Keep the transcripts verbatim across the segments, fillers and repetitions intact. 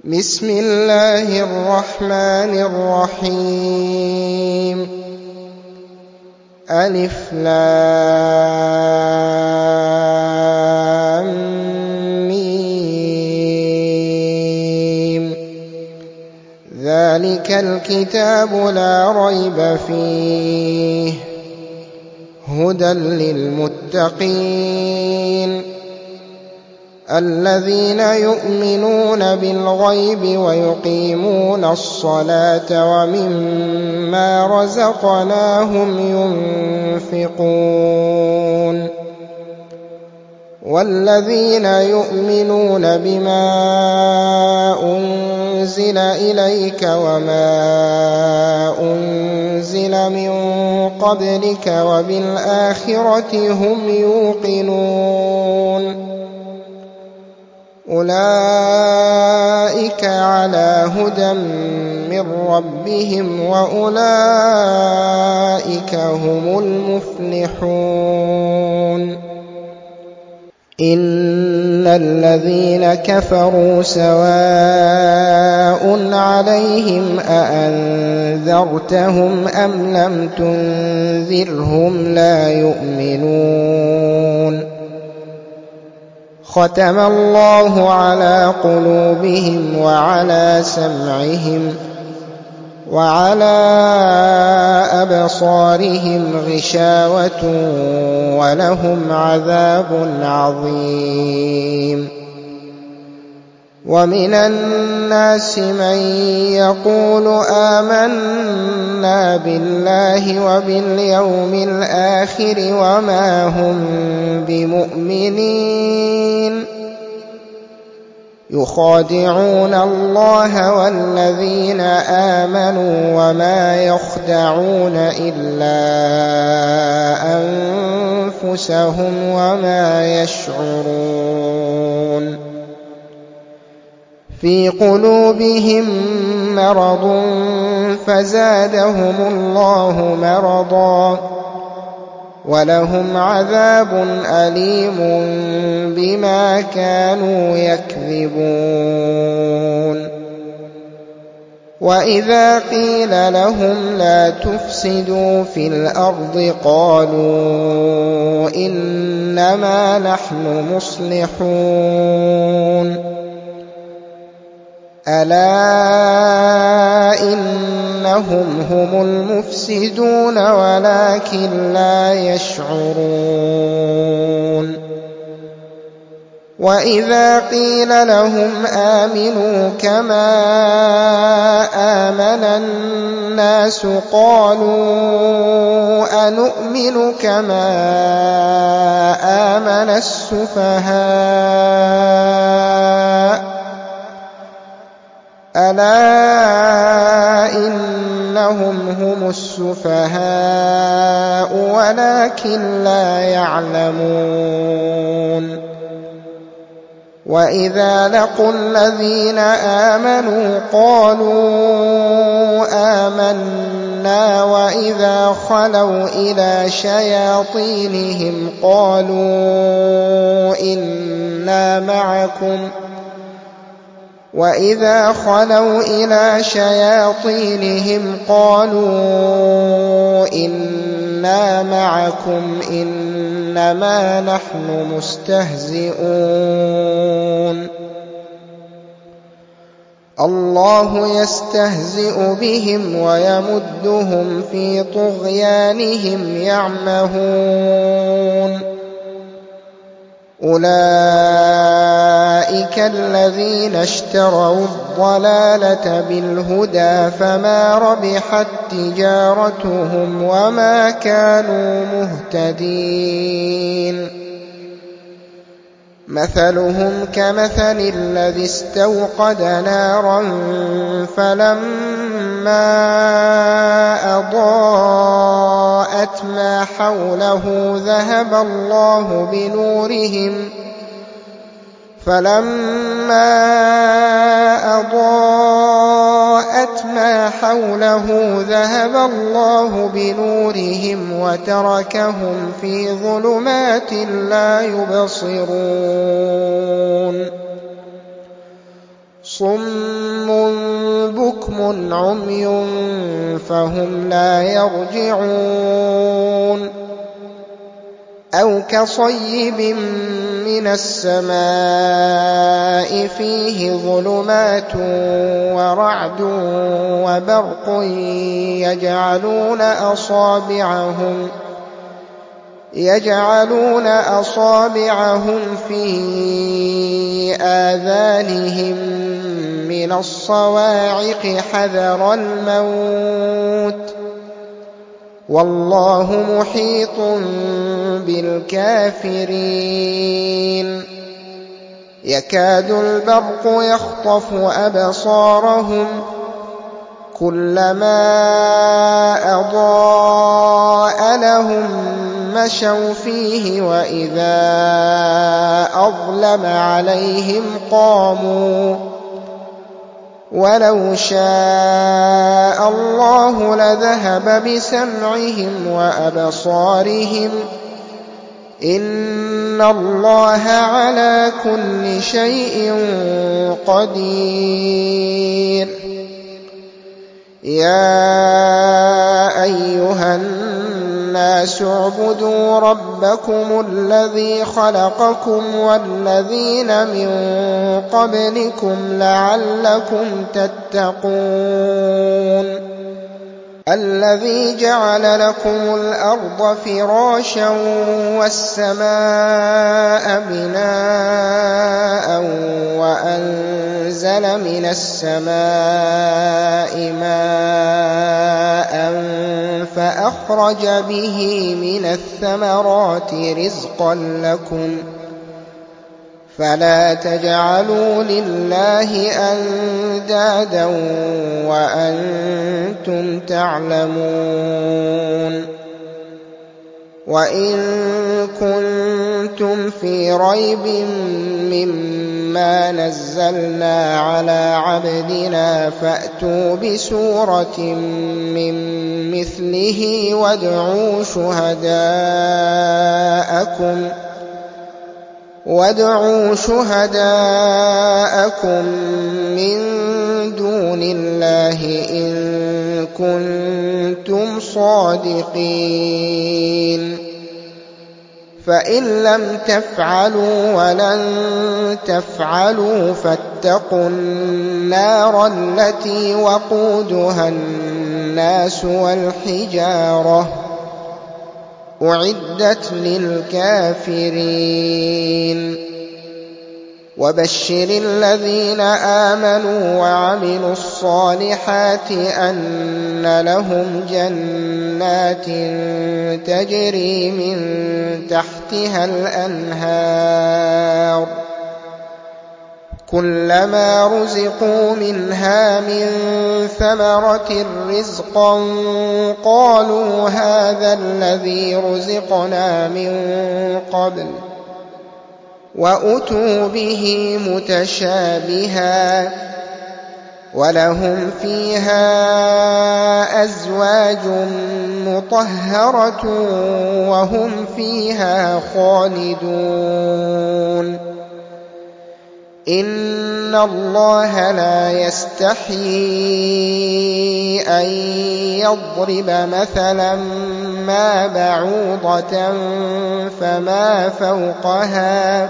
بسم الله الرحمن الرحيم ألف لام ميم ذلك الكتاب لا ريب فيه هدى للمتقين الذين يؤمنون بالغيب ويقيمون الصلاة ومما رزقناهم ينفقون والذين يؤمنون بما أنزل إليك وما أنزل من قبلك وبالآخرة هم يوقنون أولئك على هدى من ربهم وأولئك هم المفلحون إن الذين كفروا سواء عليهم أأنذرتهم أم لم تنذرهم لا يؤمنون ختم الله على قلوبهم وعلى سمعهم وعلى أبصارهم غشاوة ولهم عذاب عظيم ومن الناس من يقول آمنا بالله وباليوم الآخر وما هم بمؤمنين يخادعون الله والذين آمنوا وما يخدعون إلا أنفسهم وما يشعرون في قلوبهم مرض فزادهم الله مرضا ولهم عذاب أليم بما كانوا يكذبون وإذا قيل لهم لا تفسدوا في الأرض قالوا إنما نحن مصلحون ألا إنهم هم المفسدون ولكن لا يشعرون وإذا قيل لهم آمنوا كما آمن الناس قالوا أنؤمن كما آمن السفهاء ألا إنهم هم السفهاء ولكن لا يعلمون وإذا لقوا الذين آمنوا قالوا آمنا وإذا خلوا إلى شياطينهم قالوا إنا معكم وإذا خلوا إلى شياطينهم قالوا إنا معكم إنما نحن مستهزئون الله يستهزئ بهم ويمدهم في طغيانهم يعمهون أولئك الذين اشتروا الضلالة بالهدى فما ربحت تجارتهم وما كانوا مهتدين مثلهم كمثل الذي استوقد نارا فلما أضاءت ما حوله ذهب الله بنورهم فلما أضاءت ما حوله ذهب الله بنورهم وتركهم في ظلمات لا يبصرون صُمٌّ بُكْمٌ عُمْيٌ فَهُمْ لَا يَرْجِعُونَ أَوْ كَصَيِّبٍ مِّنَ السَّمَاءِ فِيهِ ظُلُمَاتٌ وَرَعْدٌ وَبَرْقٌ يَجْعَلُونَ أَصَابِعَهُمْ يَجْعَلُونَ أَصَابِعَهُمْ فِي آذَانِهِم مِّنَ الصَّوَاعِقِ حَذَرَ الْمَوْتِ ۚ وَاللَّهُ مُحِيطٌ بِالْكَافِرِينَ يَكَادُ الْبَرْقُ يَخْطَفُ أَبْصَارَهُمْ كُلَّمَا أَضَاءَ لَهُم مَّشَوْا فِيهِ وَإِذَا أَظْلَمَ عَلَيْهِمْ قَامُوا ۚ وَلَوْ شَاءَ اللَّهُ لَذَهَبَ بِسَمْعِهِمْ وَأَبْصَارِهِمْ ۚ إِنَّ اللَّهَ عَلَىٰ كُلِّ شَيْءٍ قَدِيرٌ يَا أَيُّهَا النَّاسُ اعْبُدُوا رَبَّكُمُ الَّذِي خَلَقَكُمْ وَالَّذِينَ مِن قَبْلِكُمْ لَعَلَّكُمْ تَتَّقُونَ الَّذِي جَعَلَ لَكُمُ الْأَرْضَ فِرَاشًا وَالسَّمَاءَ بِنَاءً وَأَنزَلَ مِنَ السَّمَاءِ مَاءً فَأَخْرَجَ بِهِ مِنَ الثَّمَرَاتِ رِزْقًا لَّكُمْ ۖ فَلَا تَجْعَلُوا لِلَّهِ أَندَادًا وَأَنتُمْ تَعْلَمُونَ وَإِن كُنتُمْ فِي رَيْبٍ مِّمَّا نَزَّلْنَا عَلَىٰ عَبْدِنَا فَأْتُوا بِسُورَةٍ مِّن مِّثْلِهِ وَادْعُوا شُهَدَاءَكُم مِّن دُونِ اللَّهِ إِن كُنتُمْ صَادِقِينَ فَإِن لَّمْ تَفْعَلُوا وَلَن تَفْعَلُوا فَاتَّقُوا النَّارَ الَّتِي وَقُودُهَا النَّاسُ وَالْحِجَارَةُ ۖ أُعِدَّتْ لِلْكَافِرِينَ وَبَشِّرِ الَّذِينَ آمَنُوا وَعَمِلُوا الصَّالِحَاتِ أَنَّ لَهُمْ جَنَّاتٍ تَجْرِي مِن تَحْتِهَا الْأَنْهَارُ كُلَّمَا رُزِقُوا مِنْهَا مِن ثَمَرَةٍ رِّزْقًا قَالُوا هَٰذَا الَّذِي رُزِقْنَا مِن قَبْلُ ۖ وَأُتُوا بِهِ مُتَشَابِهًا ۖ وَلَهُمْ فِيهَا أَزْوَاجٌ مُّطَهَّرَةٌ وَهُمْ فِيهَا خَالِدُونَ إِنَّ اللَّهَ لَا يَسْتَحْيِي أَن يَضْرِبَ مَثَلًا مَّا بَعُوضَةً فَمَا فَوْقَهَا ۚ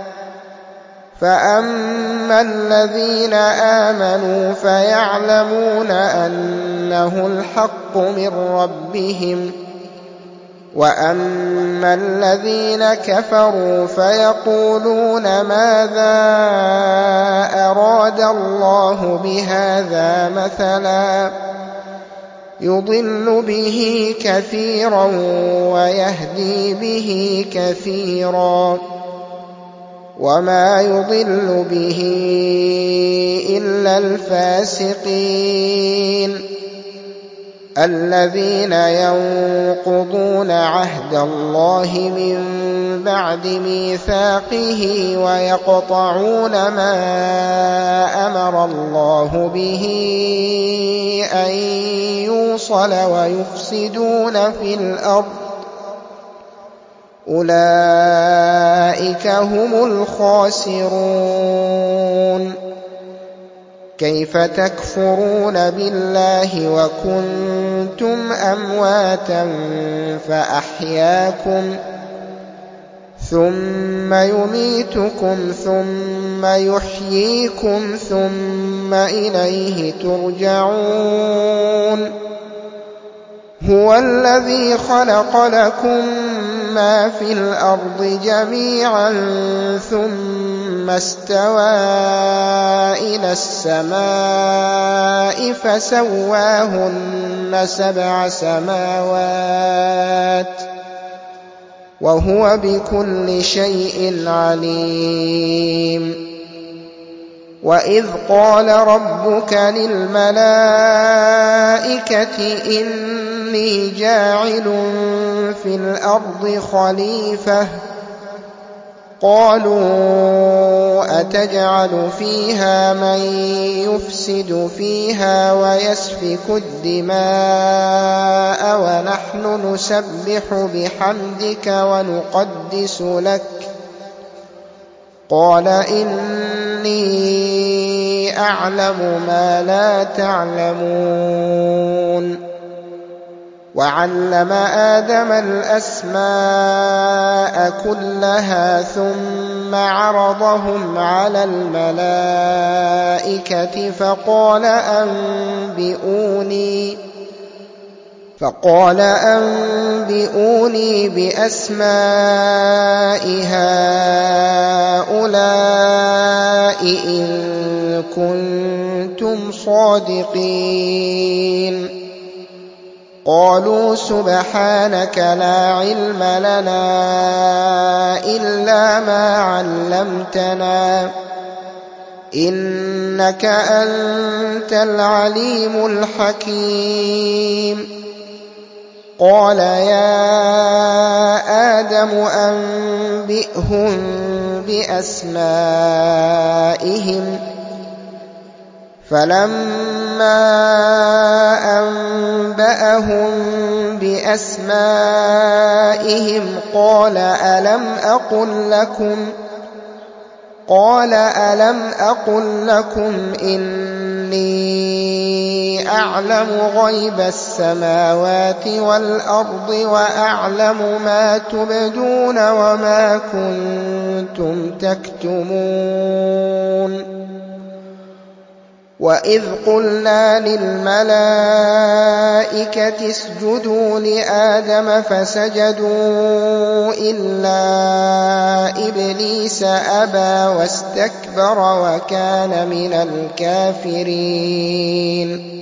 فَأَمَّا الَّذِينَ آمَنُوا فَيَعْلَمُونَ أَنَّهُ الْحَقُّ مِن رَّبِّهِمْ ۖ وَأَمَّا الَّذِينَ كَفَرُوا فَيَقُولُونَ مَاذَا أَرَادَ اللَّهُ بِهَٰذَا مَثَلًا ۚ يُضِلُّ بِهِ كَثِيرًا وَيَهْدِي بِهِ كَثِيرًا ۚ وَمَا يُضِلُّ بِهِ إِلَّا الْفَاسِقِينَ الَّذِينَ يَنقُضُونَ عَهْدَ اللَّهِ مِن بَعْدِ مِيثَاقِهِ وَيَقْطَعُونَ مَا أَمَرَ اللَّهُ بِهِ أَن يُوصَلَ وَيُفْسِدُونَ فِي الْأَرْضِ ۚ أُولَٰئِكَ هُمُ الْخَاسِرُونَ كيف تكفرون بالله وكنتم أمواتا فأحياكم ثم يميتكم ثم يحييكم ثم إليه ترجعون هو الذي خلق لكم ما في الأرض جميعا ثم استوى إلى السماء فسواهن سبع سماوات وهو بكل شيء عليم وإذ قال ربك للملائكة إني جاعل في الأرض خليفة قالوا أتجعل فيها من يفسد فيها ويسفك الدماء ونحن نسبح بحمدك ونقدس لك قال إني أعلم ما لا تعلمون وعلم آدم الأسماء كلها ثم عرضهم على الملائكة فقال أنبئوني فقال أنبئوني بأسماء هؤلاء إن كنتم صادقين قالوا سبحانك لا علم لنا إلا ما علمتنا إنك أنت العليم الحكيم قال يا آدم أنبئهم بأسمائهم فلما أنبأهم بأسمائهم قال ألم أقل لكم قال ألم أقل لكم إني أعلم غيب السماوات والأرض وأعلم ما تبدون وما كنتم تكتمون وإذ قلنا للملائكة اسجدوا لآدم فسجدوا إلا إبليس أبى واستكبر وكان من الكافرين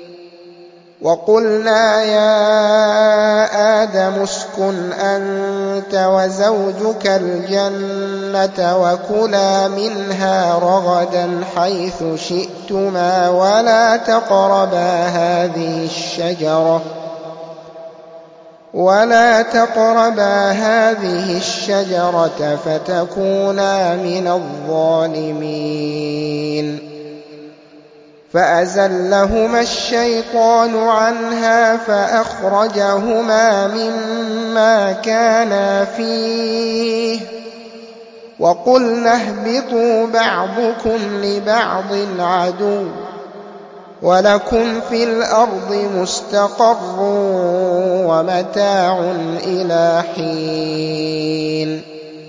وقلنا يا آدم اسكن أنت وزوجك الجنة وكلا منها رغدا حيث شئتما ولا تقربا هذه الشجرة ولا تقربا هذه الشجرة فتكونا من الظالمين فأزلهما الشيطان عنها فأخرجهما مما كانا فيه وقلنا اهبطوا بعضكم لبعض عدو ولكم في الأرض مستقر ومتاع إلى حين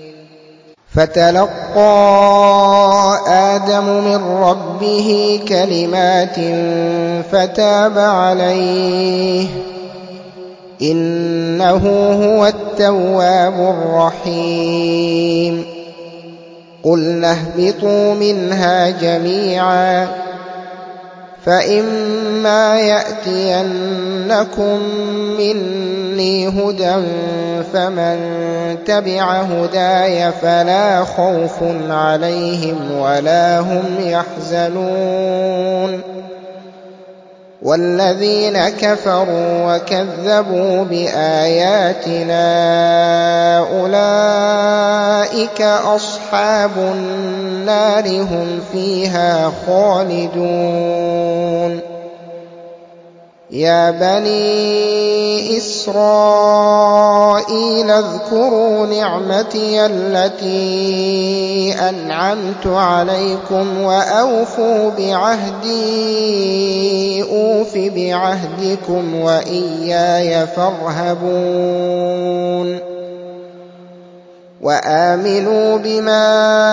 فتلقى آدم من ربه كلمات فتاب عليه إنه هو التواب الرحيم قلنا اهبطوا منها جميعا فإما يأتينكم مني هدى فمن تبع هداي فلا خوف عليهم ولا هم يحزنون والذين كفروا وكذبوا بآياتنا أولئك أصحاب النار هم فيها خالدون يا بني إسرائيل اذكروا نعمتي التي أنعمت عليكم وأوفوا بعهدي أوف بعهدكم وإياي فارهبون وآمنوا بما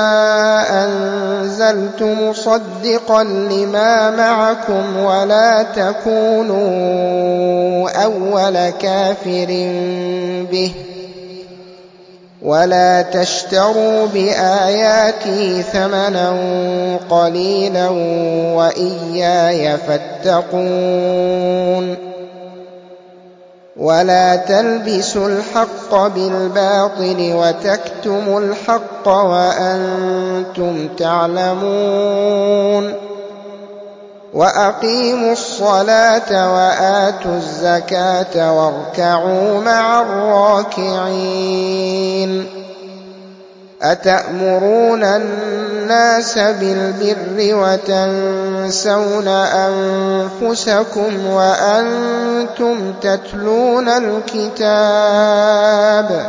أنزلت مصدقا لما معكم ولا تكونوا أول كافر به ولا تشتروا بآياتي ثمنا قليلا وإياي فاتقون ولا تلبسوا الحق بالباطل وتكتموا الحق وأنتم تعلمون وأقيموا الصلاة وآتوا الزكاة واركعوا مع الراكعين أتأمرون الناس بالبر وتنسون أنفسكم وأنتم تتلون الكتاب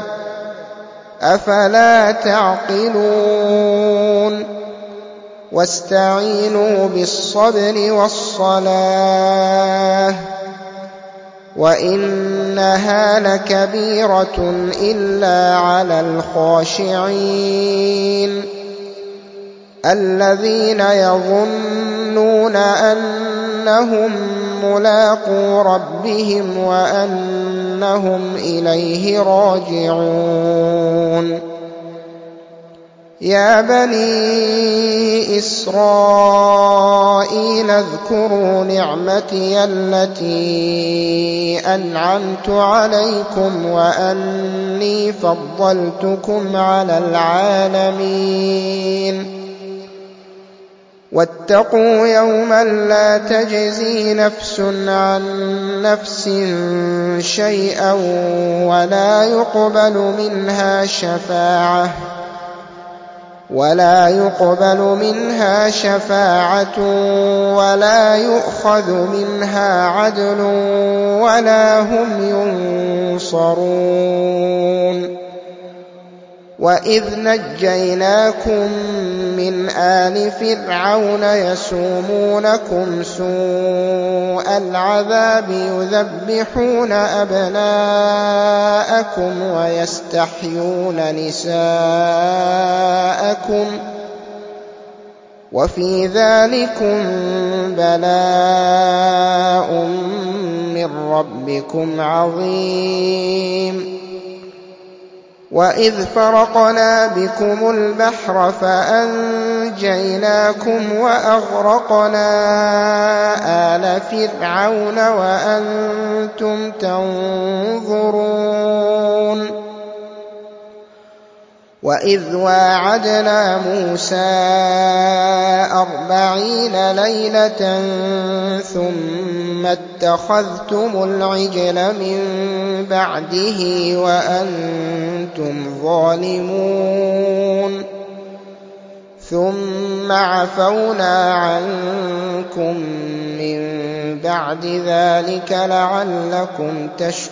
أفلا تعقلون واستعينوا بالصبر والصلاة وإنها لكبيرة إلا على الخاشعين الذين يظنون أنهم ملاقو ربهم وأنهم إليه راجعون يا بني إسرائيل اذكروا نعمتي التي أنعمت عليكم وأني فضلتكم على العالمين واتقوا يوما لا تجزي نفس عن نفس شيئا ولا يقبل منها شفاعة ولا يقبل منها شفاعة ولا يؤخذ منها عدل ولا هم ينصرون وإذ نجيناكم من آل فرعون يسومونكم سوء العذاب يذبحون أبناءكم ويستحيون نساءكم وفي ذلكم بلاء من ربكم عظيم وإذ فرقنا بكم البحر فأنجيناكم وأغرقنا آل فرعون وأنتم تنظرون وإذ واعدنا موسى أربعين ليلة ثم اتخذتم العجل من بعده وأنتم ظالمون ثم عفونا عنكم من بعد ذلك لعلكم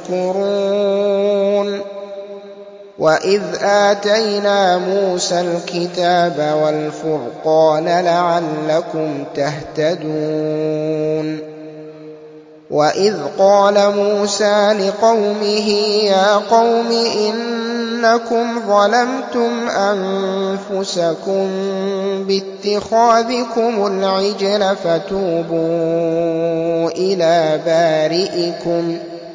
تشكرون وإذ آتينا موسى الكتاب والفرقان لعلكم تهتدون وإذ قال موسى لقومه يا قوم إنكم ظلمتم أنفسكم باتخاذكم العجل فتوبوا إلى بارئكم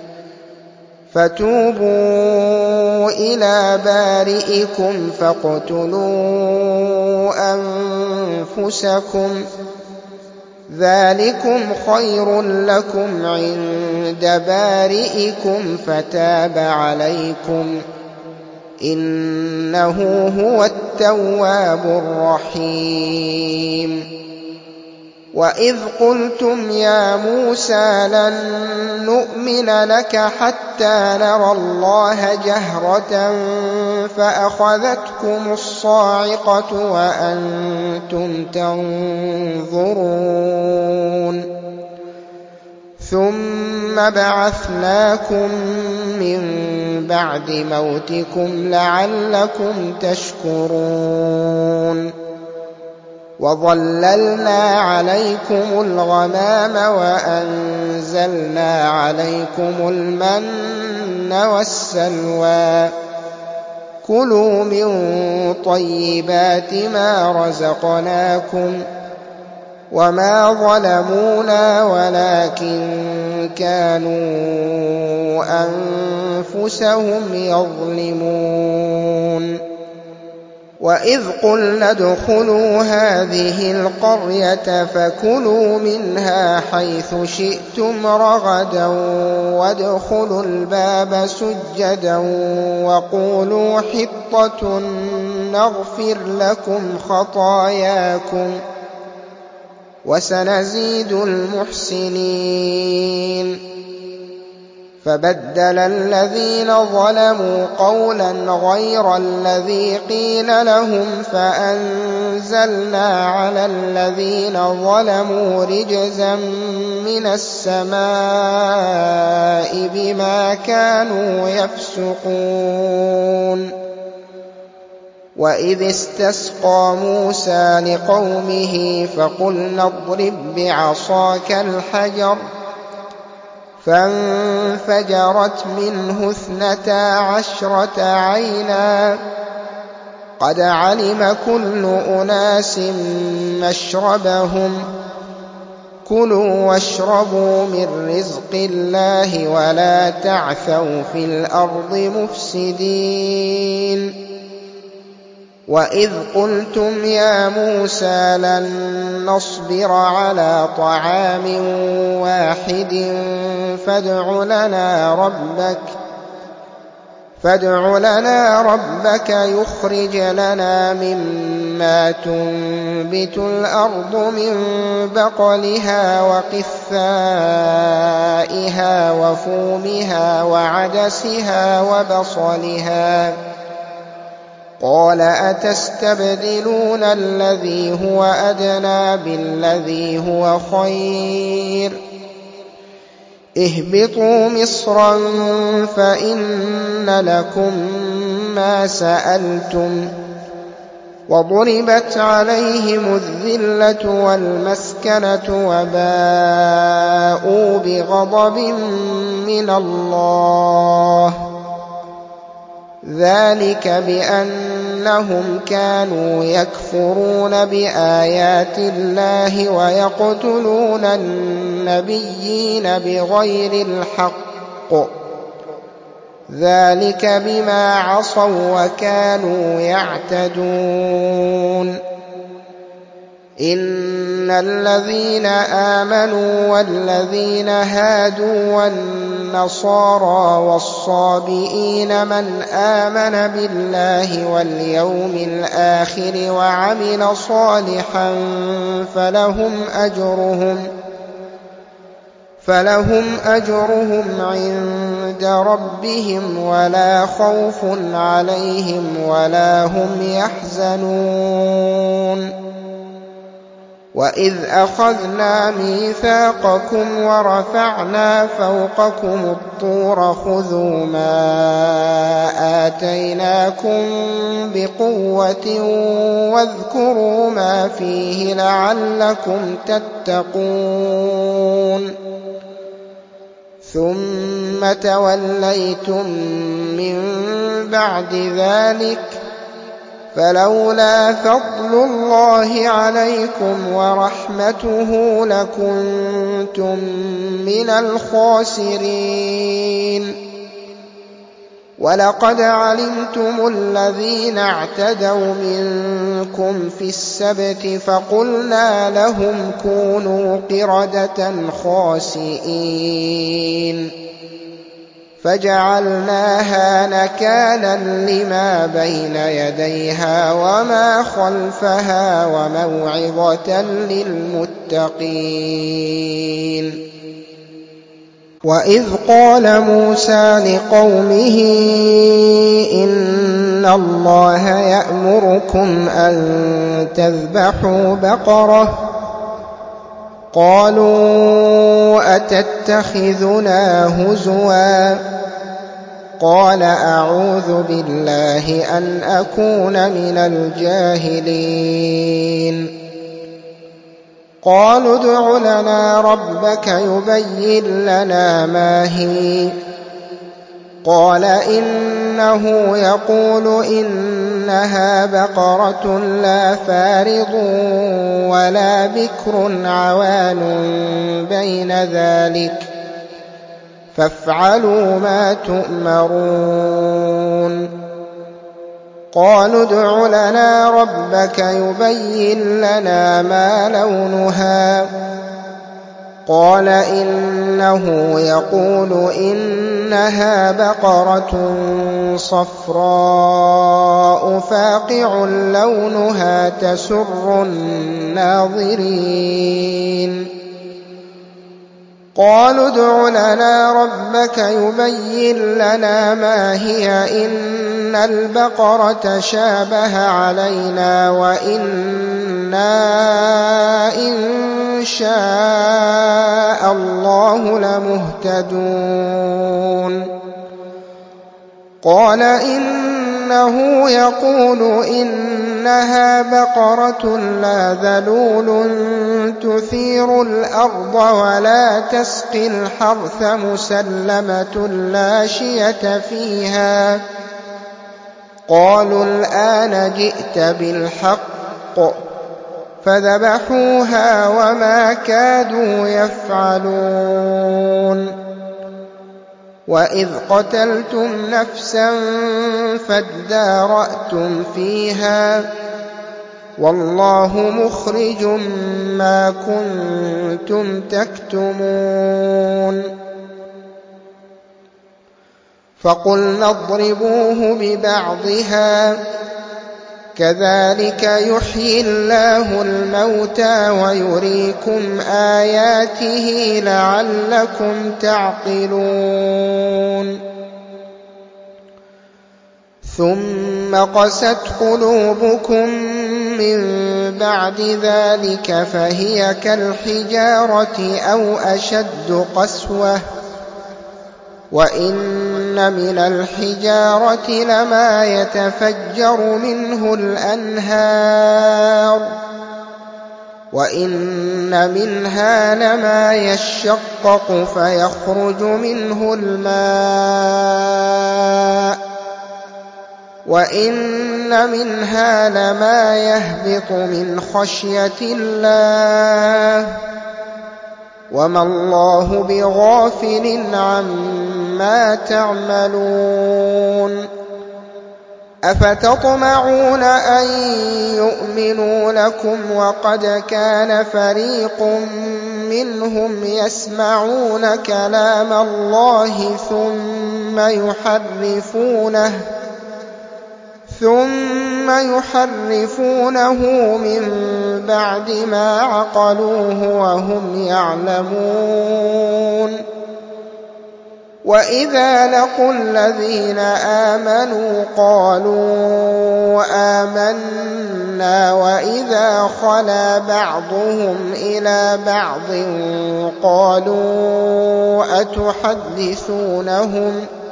فتوبوا إلى بارئكم فاقتلوا أنفسكم ذلكم خير لكم عند بارئكم فتاب عليكم إنه هو التواب الرحيم وإذ قلتم يا موسى لن نؤمن لك حتى نرى الله جهرة فأخذتكم الصاعقة وأنتم تنظرون ثم ثم بعثناكم من بعد موتكم لعلكم تشكرون وظللنا عليكم الغمام وأنزلنا عليكم المن والسلوى كلوا من طيبات ما رزقناكم وما ظلمونا ولكن كانوا أنفسهم يظلمون وإذ قلنا ادخلوا هذه القرية فكلوا منها حيث شئتم رغدا وادخلوا الباب سجدا وقولوا حطة نغفر لكم خطاياكم وسنزيد المحسنين فبدل الذين ظلموا قولا غير الذي قيل لهم فأنزلنا على الذين ظلموا رجزا من السماء بما كانوا يفسقون وإذ استسقى موسى لقومه فقلنا اضرب بعصاك الحجر فانفجرت منه اثنتا عشرة عينا قد علم كل أناس مشربهم كلوا واشربوا من رزق الله ولا تعثوا في الأرض مفسدين وإذ قلتم يا موسى لن نصبر على طعام واحد فادع لنا ربك فادع لنا ربك يخرج لنا مما تنبت الأرض من بقلها وقثائها وفومها وعدسها وبصلها قال أتستبدلون الذي هو أدنى بالذي هو خير اهبطوا مصرا فإن لكم ما سألتم وضربت عليهم الذلة والمسكنة وباءوا بغضب من الله ذلك بأنهم كانوا يكفرون بآيات الله ويقتلون النبيين بغير الحق ذلك بما عصوا وكانوا يعتدون إن الذين آمنوا والذين هادوا والنصارى والصابئين من آمن بالله واليوم الآخر وعمل صالحا فلهم أجرهم فلهم أجرهم عند ربهم ولا خوف عليهم ولا هم يحزنون وإذ أخذنا ميثاقكم ورفعنا فوقكم الطور خذوا ما آتيناكم بقوة واذكروا ما فيه لعلكم تتقون ثم توليتم من بعد ذلك فلولا فضل الله عليكم ورحمته لكنتم من الخاسرين ولقد علمتم الذين اعتدوا منكم في السبت فقلنا لهم كونوا قردة خاسئين فجعلناها نكالا لما بين يديها وما خلفها وموعظة للمتقين وإذ قال موسى لقومه إن الله يأمركم أن تذبحوا بقرة قالوا أتتخذنا هزوا قال أعوذ بالله أن أكون من الجاهلين قالوا ادع لنا ربك يبين لنا ما هي قال إنه يقول إنها بقرة لا فارض ولا بكر عوان بين ذلك فافعلوا ما تؤمرون قالوا ادع لنا ربك يبين لنا ما لونها قال إنه يقول إنها بقرة صفراء فاقع لونها تسر الناظرين قالوا ادع لنا ربك يبين لنا ما هي إن البقرة شابه علينا وإنا إن شاء الله لمهتدون قال إنه يقول إنها بقرة لا ذلول تثير الأرض ولا تسقي الحرث مسلمة لا شية فيها قالوا الآن جئت بالحق فذبحوها وما كادوا يفعلون وإذ قتلتم نفسا فادارأتم فيها والله مخرج ما كنتم تكتمون فقلنا اضربوه ببعضها كذلك يحيي الله الموتى ويريكم آياته لعلكم تعقلون ثم قست قلوبكم من بعد ذلك فهي كالحجارة أو أشد قسوة وإن من الحجارة لما يتفجر منه الأنهار وإن منها لما يشقق فيخرج منه الماء وإن منها لما يهبط من خشية الله وما الله بغافل عما تعملون أفتطمعون أن يؤمنوا لكم وقد كان فريق منهم يسمعون كلام الله ثم يحرفونه ثم يحرفونه من بعد ما عقلوه وهم يعلمون وإذا لقوا الذين آمنوا قالوا آمنا وإذا خلا بعضهم إلى بعض قالوا أتحدثونهم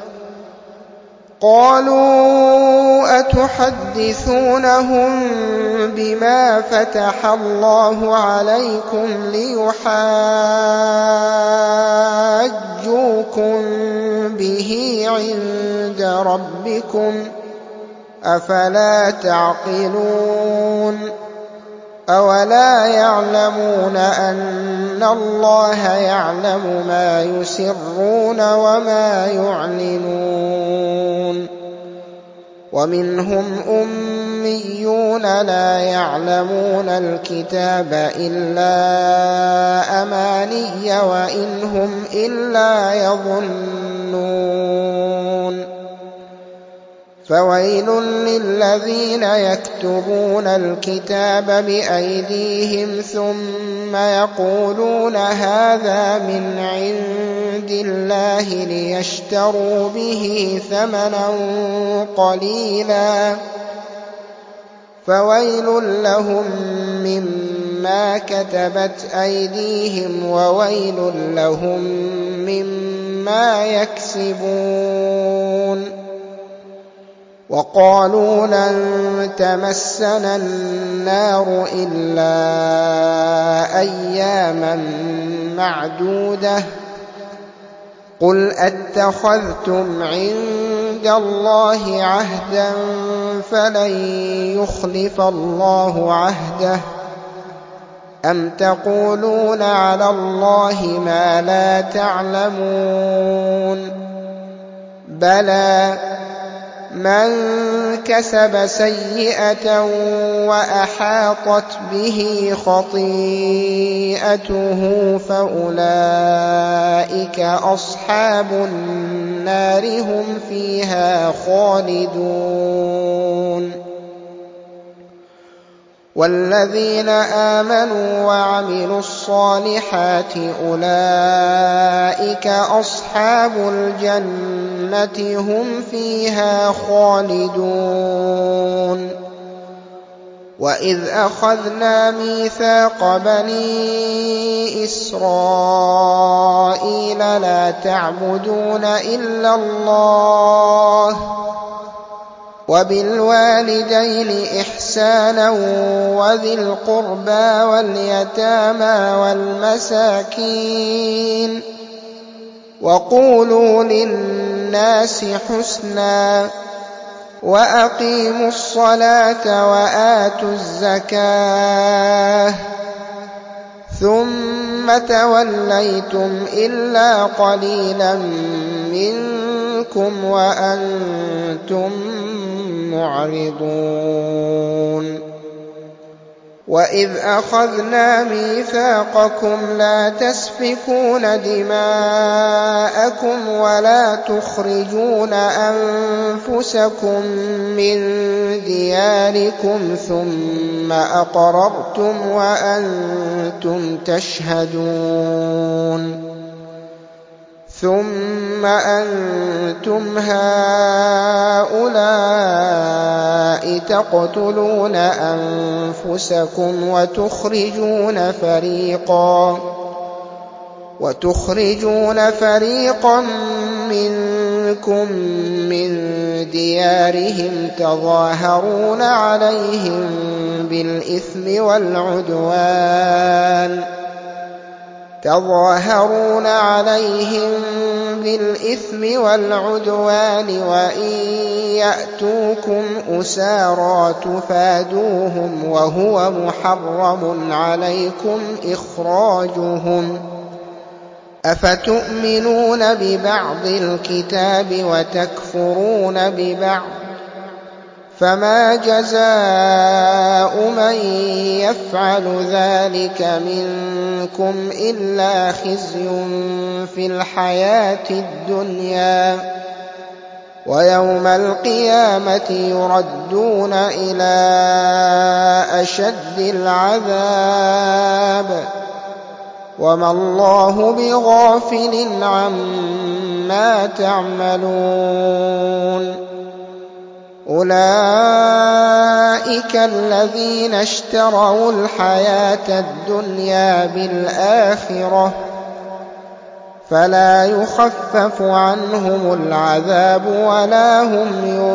قالوا أتحدثونهم بما فتح الله عليكم ليحاجوكم به عند ربكم أفلا تعقلون أولا يعلمون أن الله يعلم ما يسرون وما يعلنون ومنهم أميون لا يعلمون الكتاب إلا أماني وإن هم إلا يظنون فويل للذين يكتبون الكتاب بأيديهم ثم يقولون هذا من عند الله ليشتروا به ثمنا قليلا فويل لهم مما مما كتبت أيديهم وويل لهم مما يكسبون. وقالوا لن تمسنا النار إلا أياما معدودة قل أتخذتم عند الله عهدا فلن يخلف الله عهده أم تقولون على الله ما لا تعلمون بلى من كسب سيئة وأحاطت به خطيئته فأولئك أصحاب النار هم فيها خالدون. والذين آمنوا وعملوا الصالحات أولئك أصحاب الجنة هم فيها خالدون. وإذ أخذنا ميثاق بني إسرائيل لا تعبدون إلا الله وبالوالدين إحسانا وذي القربى واليتامى والمساكين وقولوا للناس حسنا وأقيموا الصلاة وآتوا الزكاة ثم توليتم إلا قليلا منكم وأنتم معرضون. وإذ أخذنا ميثاقكم لا تسفكون دماءكم ولا تخرجون أنفسكم من دياركم ثم أقررتم وأنتم تشهدون ثم أنتم هؤلاء تقتلون أنفسكم وتخرجون فريقا وتخرجون فريقا منكم من ديارهم تظاهرون عليهم بالإثم والعدوان تظاهرون عليهم بالإثم والعدوان وإن يأتوكم أسارى تفادوهم وهو محرم عليكم إخراجهم أفتؤمنون ببعض الكتاب وتكفرون ببعض فما جزاء من يفعل ذلك منكم إلا خزي في الحياة الدنيا ويوم القيامة يردون إلى أشد العذاب وما الله بغافل عما تعملون. أولئك الذين اشتروا الحياة الدنيا بالآخرة فلا يخفف عنهم العذاب ولا هم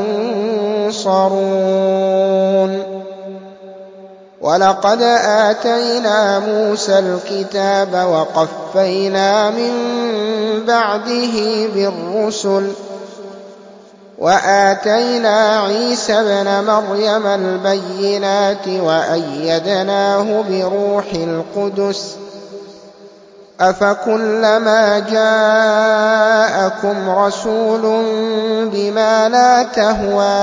ينصرون. ولقد آتينا موسى الكتاب وقفينا من بعده بالرسل وآتينا عيسى ابن مريم البينات وأيدناه بروح القدس أفكلما جاءكم رسول بما لا تهوى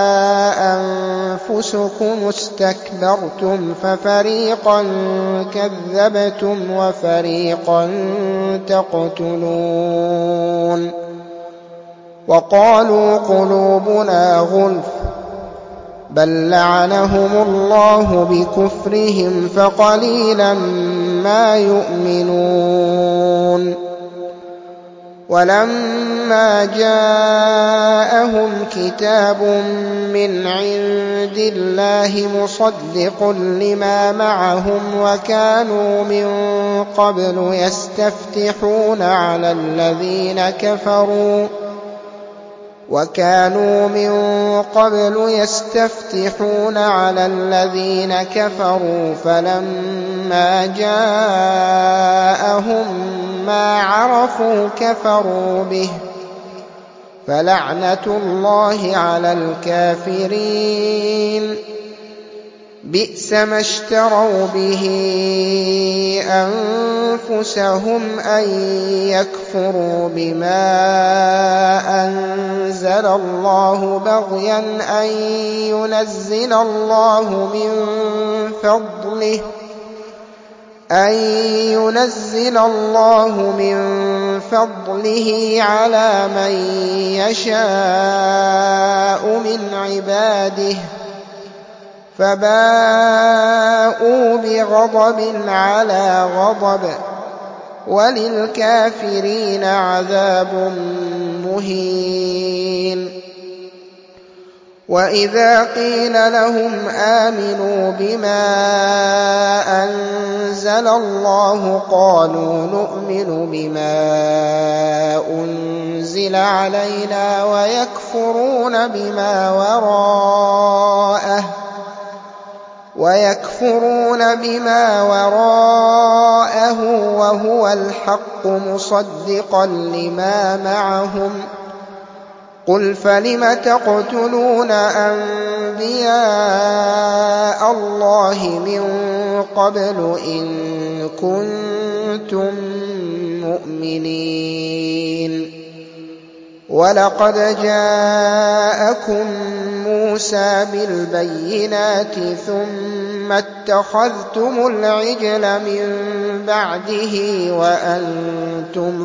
أنفسكم استكبرتم ففريقا كذبتم وفريقا تقتلون. وقالوا قلوبنا غلف بل لعنهم الله بكفرهم فقليلا ما يؤمنون. ولما جاءهم كتاب من عند الله مصدق لما معهم وكانوا من قبل يستفتحون على الذين كفروا وكانوا من قبل يستفتحون على الذين كفروا فلما جاءهم ما عرفوا كفروا به فلعنة الله على الكافرين بئس ما اشتروا به أنفسهم أن يكفروا بما أنزل الله بغيا أن ينزل الله من فضله أن ينزل الله من فضله على من يشاء من عباده فباءوا بغضب على غضب وللكافرين عذاب مهين. وإذا قيل لهم آمنوا بما أنزل الله قالوا نؤمن بما أنزل علينا ويكفرون بما وراءه ويكفرون بما وراءه وهو الحق مصدقا لما معهم قل فلم تقتلون أنبياء الله من قبل إن كنتم مؤمنين ولقد جاءكم موسى بالبينات ثم اتخذتم العجل من بعده وأنتم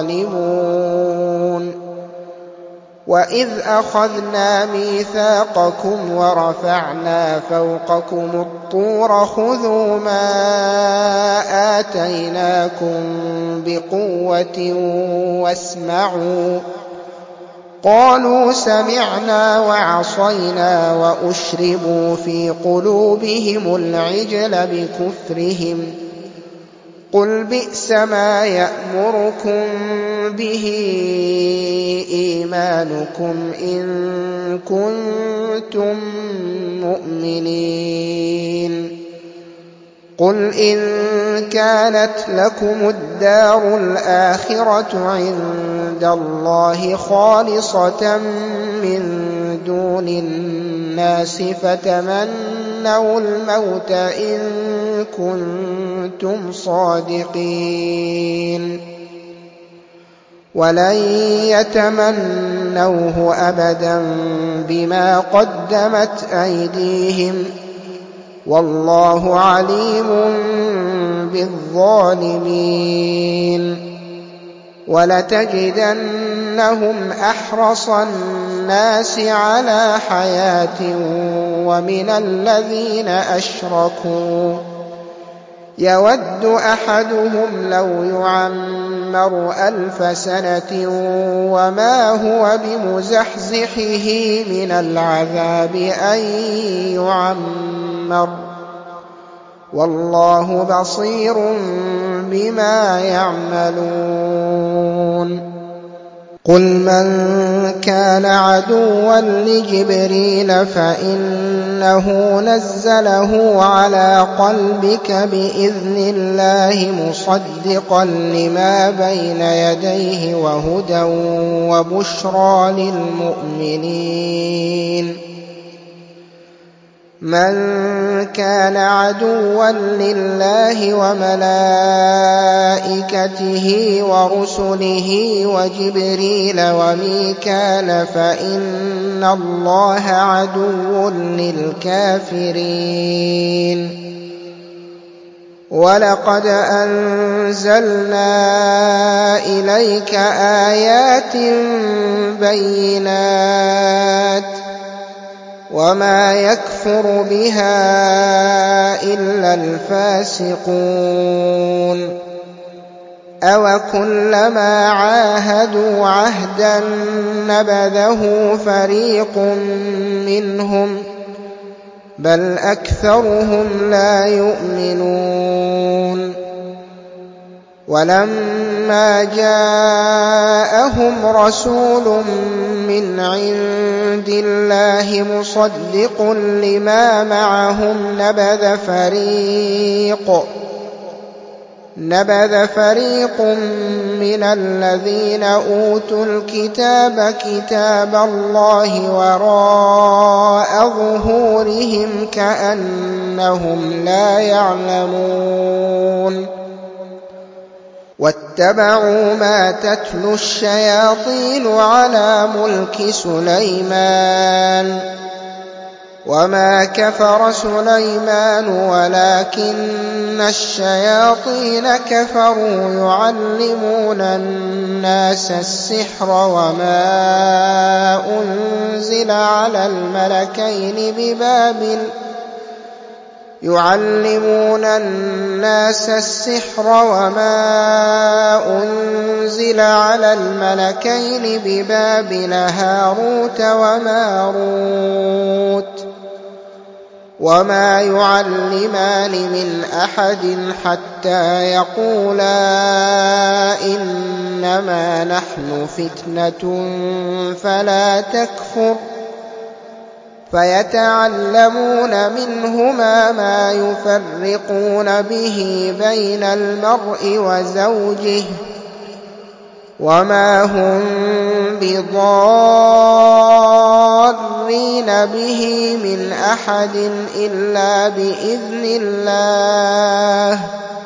ظالمون وإذ أخذنا ميثاقكم ورفعنا فوقكم الطور خذوا ما آتيناكم بقوة واسمعوا قالوا سمعنا وعصينا وأشربوا في قلوبهم العجل بكفرهم قل بئس ما يأمركم به إيمانكم إن كنتم مؤمنين قل إن كانت لكم الدار الآخرة عند الله خالصة من دون الناس فتمنوا الموت إن كنتم صادقين ولن يتمنوه أبدا بما قدمت أيديهم والله عليم بالظالمين ولتجدنهم أحرص الناس على حياة ومن الذين أشركوا يود أحدهم لو يعمر ألف سنة وما هو بمزحزحه من العذاب أن يعمر والله بصير بما يعملون قل من كان عدوا لجبريل فإنه نزله على قلبك بإذن الله مصدقا لما بين يديه وهدى وبشرى للمؤمنين من كان عدوا لله وملائكته ورسله وجبريل وميكال فإن الله عدو للكافرين ولقد أنزلنا إليك آيات بينات وما يكفر بها إلا الفاسقون أَوَكُلَّمَا عَاهَدُوا عَهْدًا نَّبَذَهُ فَرِيقٌ مِّنْهُم بَلْ أَكْثَرُهُمْ لَا يُؤْمِنُونَ وَلَمَّا جَاءَهُمْ رَسُولٌ مِّنْ عِندِ اللَّهِ مُصَدِّقٌ لِّمَا مَعَهُمْ نَبَذَ فَرِيقٌ نبذ فريق مِّنَ الَّذِينَ أُوتُوا الْكِتَابَ كِتَابَ اللَّهِ وَرَاءَ ظُهُورِهِمْ كَأَنَّهُمْ لَا يَعْلَمُونَ وَاتَّبَعُوا مَا تَتْلُو الشَّيَاطِينُ عَلَىٰ مُلْكِ سُلَيْمَانَ وَمَا كَفَرَ سُلَيْمَانُ وَلَٰكِنَّ الشَّيَاطِينَ كَفَرُوا يُعَلِّمُونَ النَّاسَ السِّحْرَ وَمَا أُنزِلَ على الملكين ببابل يُعَلِّمُونَ النَّاسَ السِّحْرَ وَمَا أُنزِلَ على الملكين ببابل هاروت وماروت وما يعلمان من أحد حتى يقولا إنما نحن فتنة فلا تكفر فيتعلمون منهما ما يفرقون به بين المرء وزوجه وما هم بضارين به من أحد إلا بإذن الله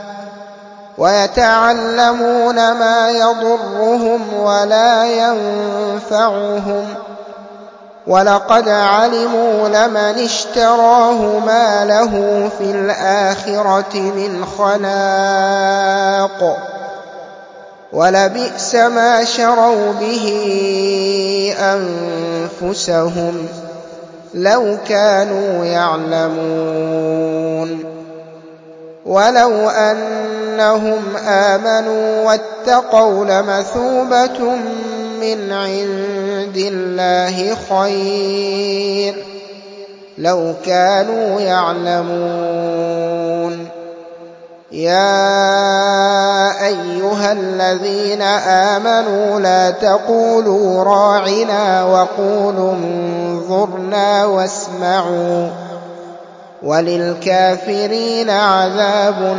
ويتعلمون ما يضرهم ولا ينفعهم ولقد علموا لمن اشتراه ما له في الآخرة من خلاق ولبئس ما شروا به أنفسهم لو كانوا يعلمون ولو أنهم آمنوا واتقوا لمثوبة من عند الله خير لو كانوا يعلمون يا أيها الذين آمنوا لا تقولوا راعنا وقولوا انظرنا واسمعوا وللكافرين عذاب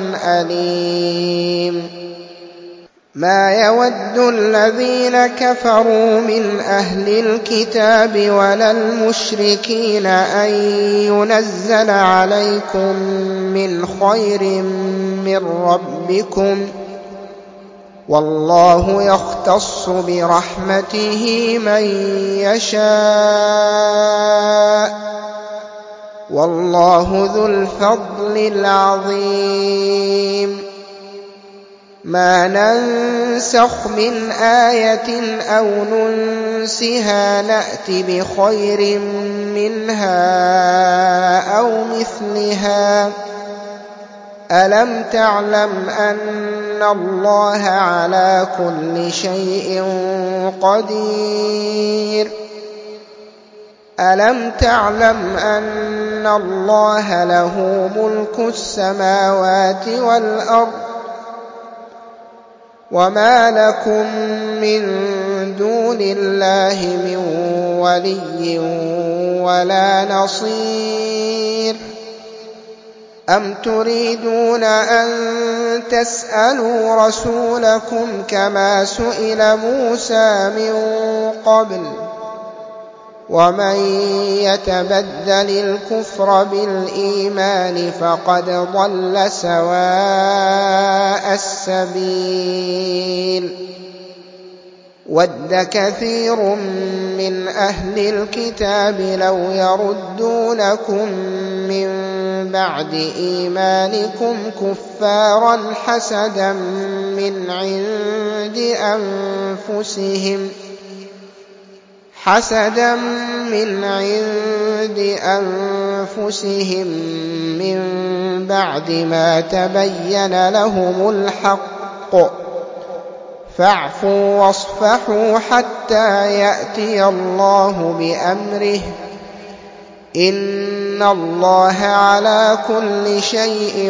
أليم ما يود الذين كفروا من أهل الكتاب ولا المشركين أن ينزل عليكم من خير من ربكم والله يختص برحمته من يشاء والله ذو الفضل العظيم ما ننسخ من آية أو ننسها نأت بخير منها أو مثلها ألم تعلم أن الله على كل شيء قدير ألم تعلم أن الله له ملك السماوات والأرض وما لكم من دون الله من ولي ولا نصير أم تريدون أن تسألوا رسولكم كما سئل موسى من قبل ومن يتبدل الكفر بالإيمان فقد ضل سواء السبيل ود كثير من أهل الكتاب لو يردونكم من بعد إيمانكم كفارا حسدا من عند أنفسهم حسدا من عند أنفسهم من بعد ما تبين لهم الحق فاعفوا واصفحوا حتى يأتي الله بأمره إن الله على كل شيء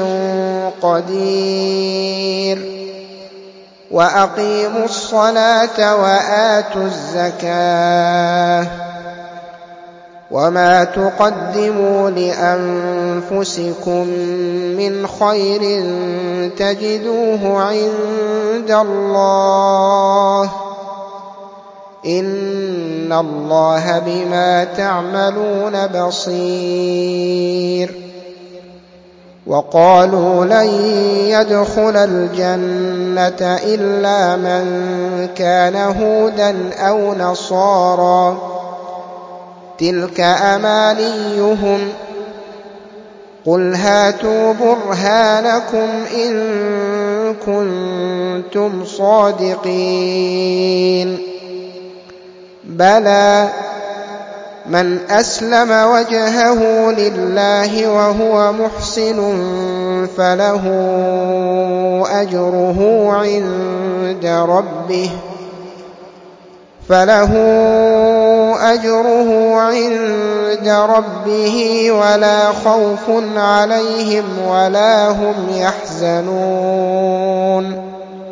قدير وأقيموا الصلاة وآتوا الزكاة وما تقدموا لأنفسكم من خير تجدوه عند الله إن الله بما تعملون بصير وقالوا لن يدخل الجنة إلا من كان هودا أو نصارى تلك أمانيهم قل هاتوا برهانكم إن كنتم صادقين بلى من أسلم وجهه لله وهو محسن فله أجره عند ربه فله أجره عند ربه ولا خوف عليهم ولا هم يحزنون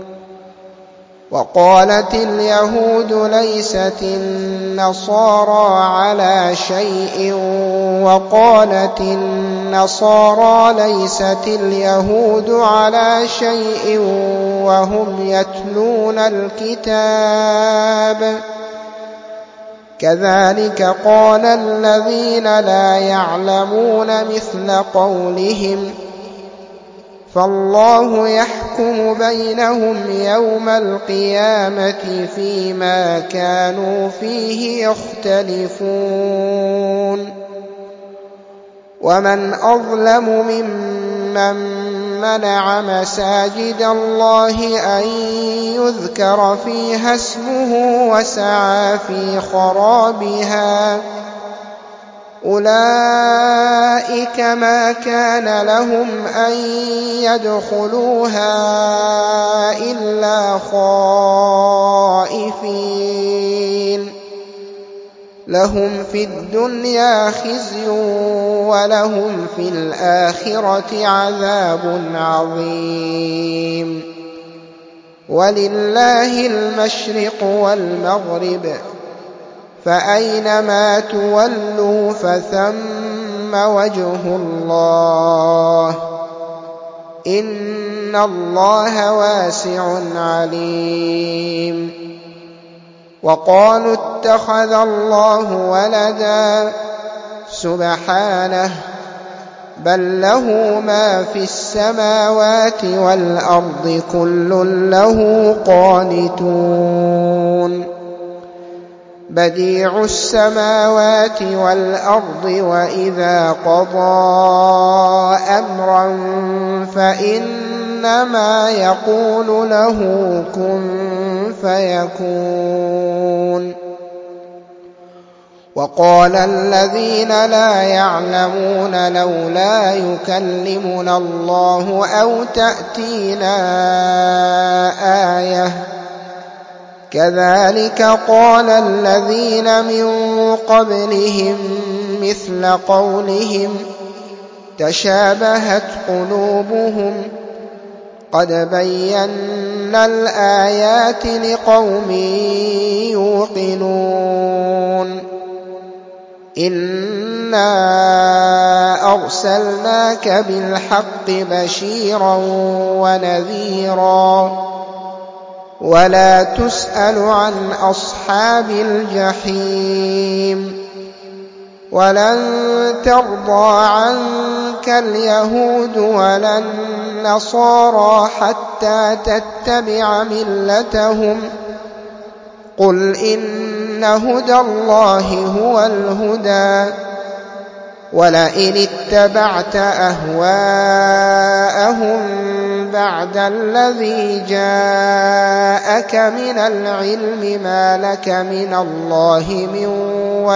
وقالت اليهود ليست النصارى على شيء وقالت النصارى ليست اليهود على شيء وهم يتلون الكتاب كذلك قال الذين لا يعلمون مثل قولهم فالله يحكم بينهم يوم القيامة فيما كانوا فيه يختلفون ومن أظلم ممن منع مساجد الله أن يذكر فيها اسمه وسعى في خرابها أولئك ما كان لهم أن يدخلوها إلا خائفين لهم في الدنيا خزي ولهم في الآخرة عذاب عظيم ولله المشرق والمغرب فأينما تولوا فثم وجه الله إن الله واسع عليم وقالوا اتخذ الله ولدا سبحانه بل له ما في السماوات والأرض كل له قانتون بديع السماوات والأرض وإذا قضى أمرا فإنما يقول له كن فيكون وقال الذين لا يعلمون لولا يكلمنا الله أو تأتينا آية كذلك قال الذين من قبلهم مثل قولهم تشابهت قلوبهم قد بينا الآيات لقوم يوقنون إنا أرسلناك بالحق بشيرا ونذيرا ولا تسأل عن أصحاب الجحيم ولن ترضى عنك اليهود ولا النصارى حتى تتبع ملتهم قل إن هدى الله هو الهدى ولئن اتبعت أهواءهم بعد الذي جاءك من العلم ما لك من الله من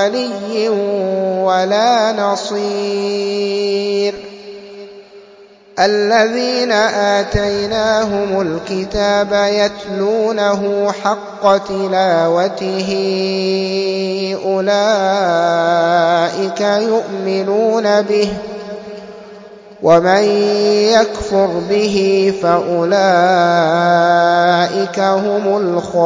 ولي ولا نصير الذين آتيناهم الكتاب يتلونه حق تلاوته أولئك يؤمنون به ومن يكفر به فأولئك هم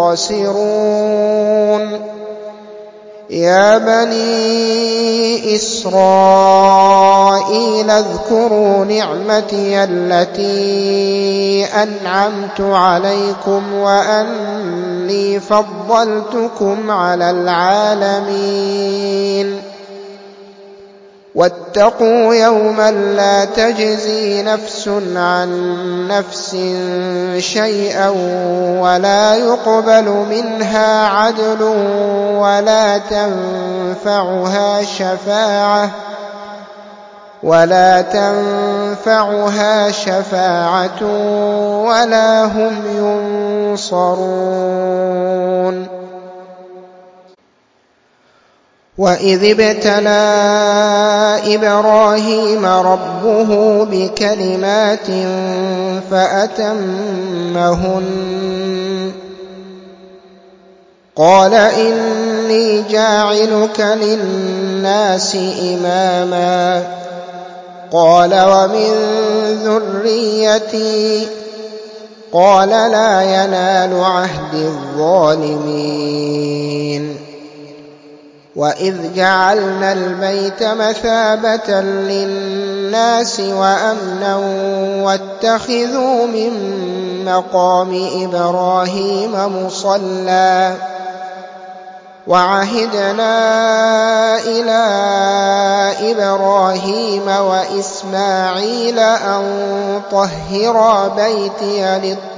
الخاسرون يا بني إسرائيل اذكروا نعمتي التي أنعمت عليكم وأني فضلتكم على العالمين واتقوا يوما لا تجزي نفس عن نفس شيئا ولا يقبل منها عدل ولا تنفعها شفاعة ولا تنفعها شفاعة ولا هم ينصرون وإذ ابتلى إبراهيم ربه بكلمات فأتمهن قال إني جاعلك للناس إماما قال ومن ذريتي قال لا ينال عهد الظالمين وإذ جعلنا البيت مثابة للناس وأمنا واتخذوا من مقام إبراهيم مصلى وعهدنا إلى إبراهيم وإسماعيل أن طهرا بيتي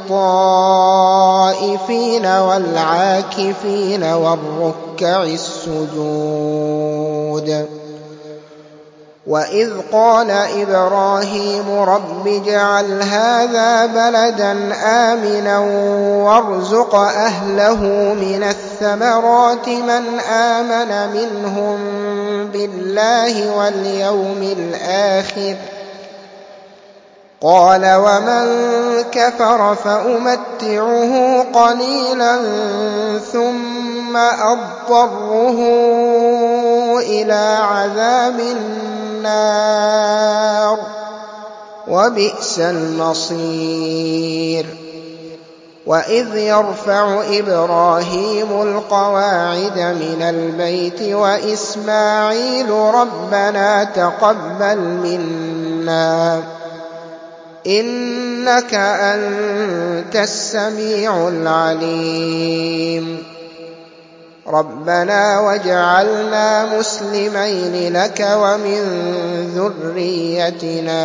للطائفين والعاكفين والركع السجود وإذ قال إبراهيم رب اجعل هذا بلدا آمنا وارزق أهله من الثمرات من آمن منهم بالله واليوم الآخر قال ومن كفر فأمتعه قليلا ثم أضطره إلى عذاب النار وبئس المصير وإذ يرفع إبراهيم القواعد من البيت وإسماعيل ربنا تقبل منا إنك أنت السميع العليم ربنا واجعلنا مسلمين لك ومن ذريتنا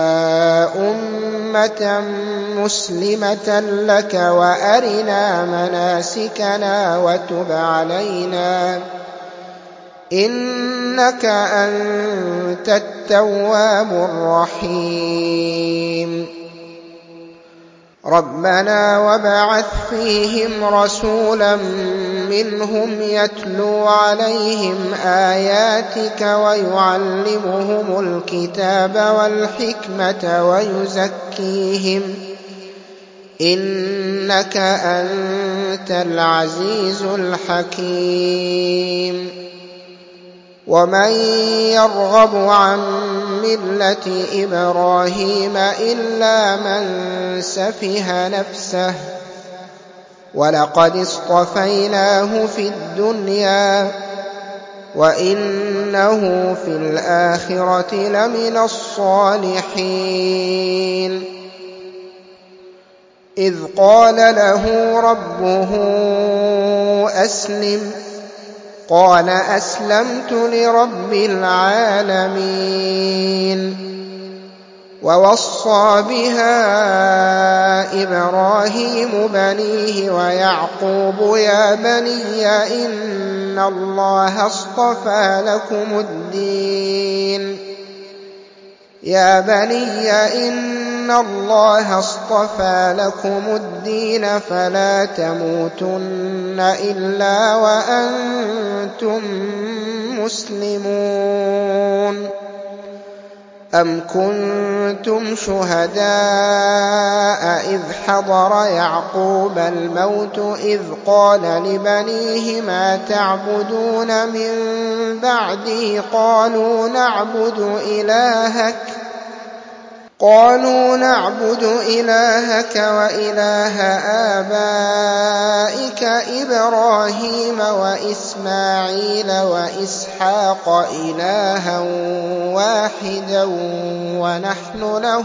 أمة مسلمة لك وأرنا مناسكنا وتب علينا إنك أنت التواب الرحيم ربنا وابعث فيهم رسولا منهم يتلو عليهم آياتك ويعلمهم الكتاب والحكمة ويزكيهم إنك أنت العزيز الحكيم ومن يرغب عن ملة إبراهيم إلا من سفه نفسه ولقد اصطفيناه في الدنيا وإنه في الآخرة لمن الصالحين إذ قال له ربه أسلم قال أسلمت لرب العالمين ووصى بها إبراهيم بنيه ويعقوب يا بني إن الله اصطفى لكم الدين يا بني إن الله اصطفى لكم الدين فلا تموتن إلا وأنتم مسلمون أَمْ كُنتُمْ شُهَدَاءَ إِذْ حَضَرَ يَعْقُوبَ الْمَوْتُ إِذْ قَالَ لِبَنِيهِ مَا تَعْبُدُونَ مِن بَعْدِي قَالُوا نَعْبُدُ إِلَٰهَكَ قالوا نعبد إلهك وإله آبائك إبراهيم وإسماعيل وإسحاق إلها واحدا ونحن له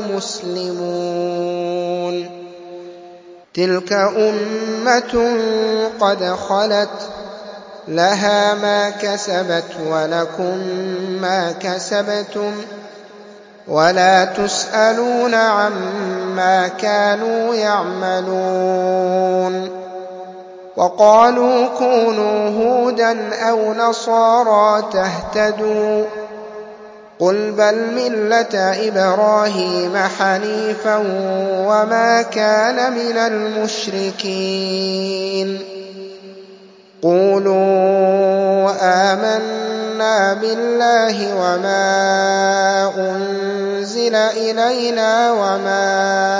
مسلمون تلك أمة قد خلت لها ما كسبت ولكم ما كسبتم ولا تسألون عما كانوا يعملون وقالوا كونوا هودا أو نصارى تهتدوا قل بل ملة إبراهيم حنيفا وما كان من المشركين قولوا آمنا بالله وما أنزل إلينا وما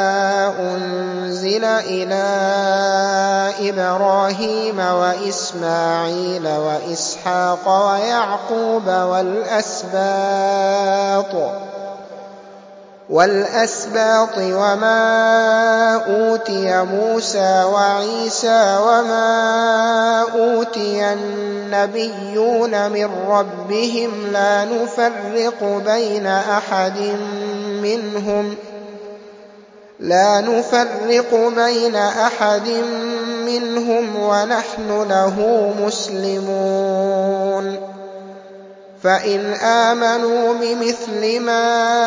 أنزل إلى إبراهيم وإسماعيل وإسحاق ويعقوب والأسباط والأسباط وما أوتي موسى وعيسى وما أوتي النبيون من ربهم لا نفرق بين أحد منهم لا نفرق بين أحد منهم ونحن له مسلمون فإن آمنوا بمثل ما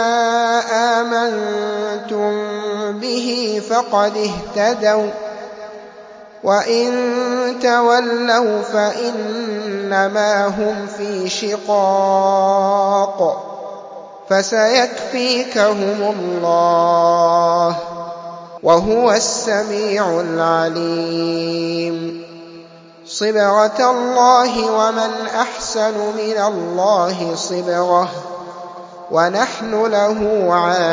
آمنتم به فقد اهتدوا وإن تولوا فإنما هم في شقاق فسيكفيكهم الله وهو السميع العليم صبغة الله ومن أحسن من الله صبغة ونحن له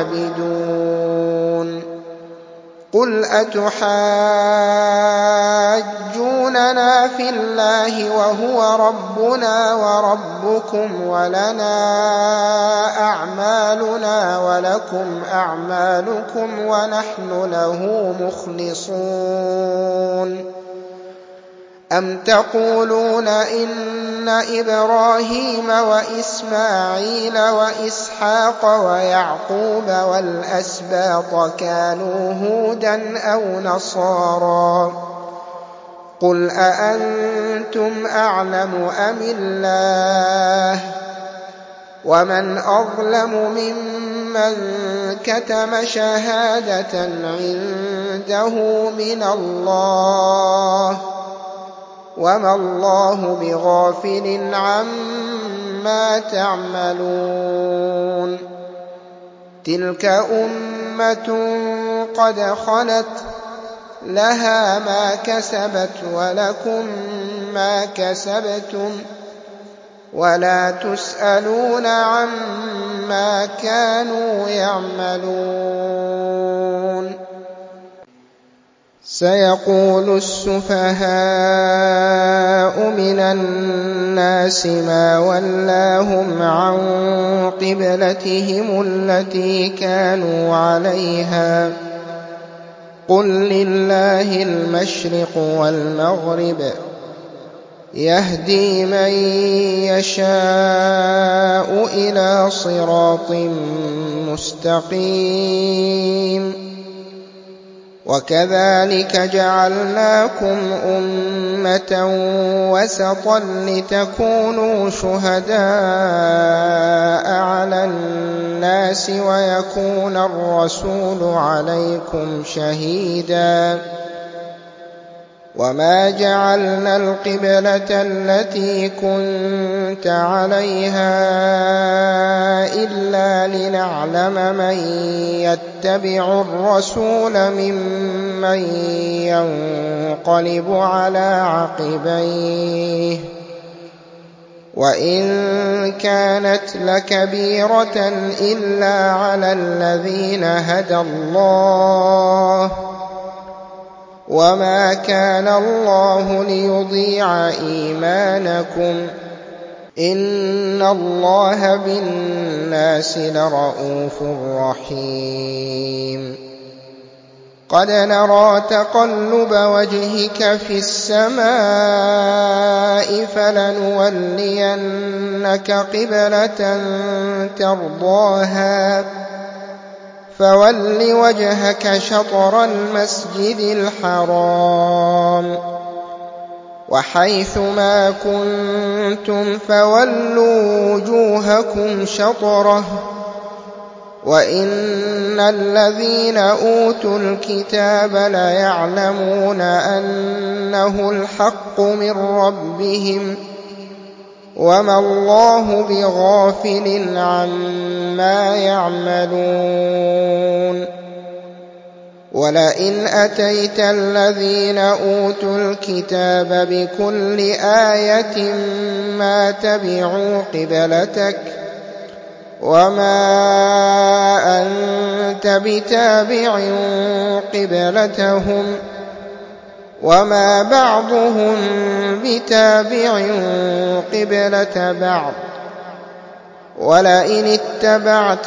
عابدون قل أتحاجوننا في الله وهو ربنا وربكم ولنا أعمالنا ولكم أعمالكم ونحن له مخلصون أم تقولون إن إبراهيم وإسماعيل وإسحاق ويعقوب والأسباط كانوا هودا أو نصارى قل أأنتم أعلم أم الله ومن أظلم ممن كتم شهادة عنده من الله وما الله بغافل عما تعملون تلك أمة قد خلت لها ما كسبت ولكم ما كسبتم ولا تسألون عما كانوا يعملون سيقول السفهاء من الناس ما ولاهم عن قبلتهم التي كانوا عليها قل لله المشرق والمغرب يهدي من يشاء إلى صراط مستقيم وكذلك جعلناكم أمة وسطا لتكونوا شهداء على الناس ويكون الرسول عليكم شهيدا وما جعلنا القبلة التي كنت عليها إلا لنعلم من يتبع الرسول ممن ينقلب على عقبيه وإن كانت لكبيرة إلا على الذين هدى الله وما كان الله ليضيع إيمانكم إن الله بالناس لرءوف رحيم قد نرى تقلب وجهك في السماء فلنولينك قبلة ترضاها فول وجهك شطر المسجد الحرام وحيث ما كنتم فولوا وجوهكم شطره وإن الذين أوتوا الكتاب ليعلمون أنه الحق من ربهم وما الله بغافل عما يعملون ولئن أتيت الذين أوتوا الكتاب بكل آية ما تبعوا قبلتك وما أنت بتابع قبلتهم وما بعضهم بتابع قبلة بعض ولئن اتبعت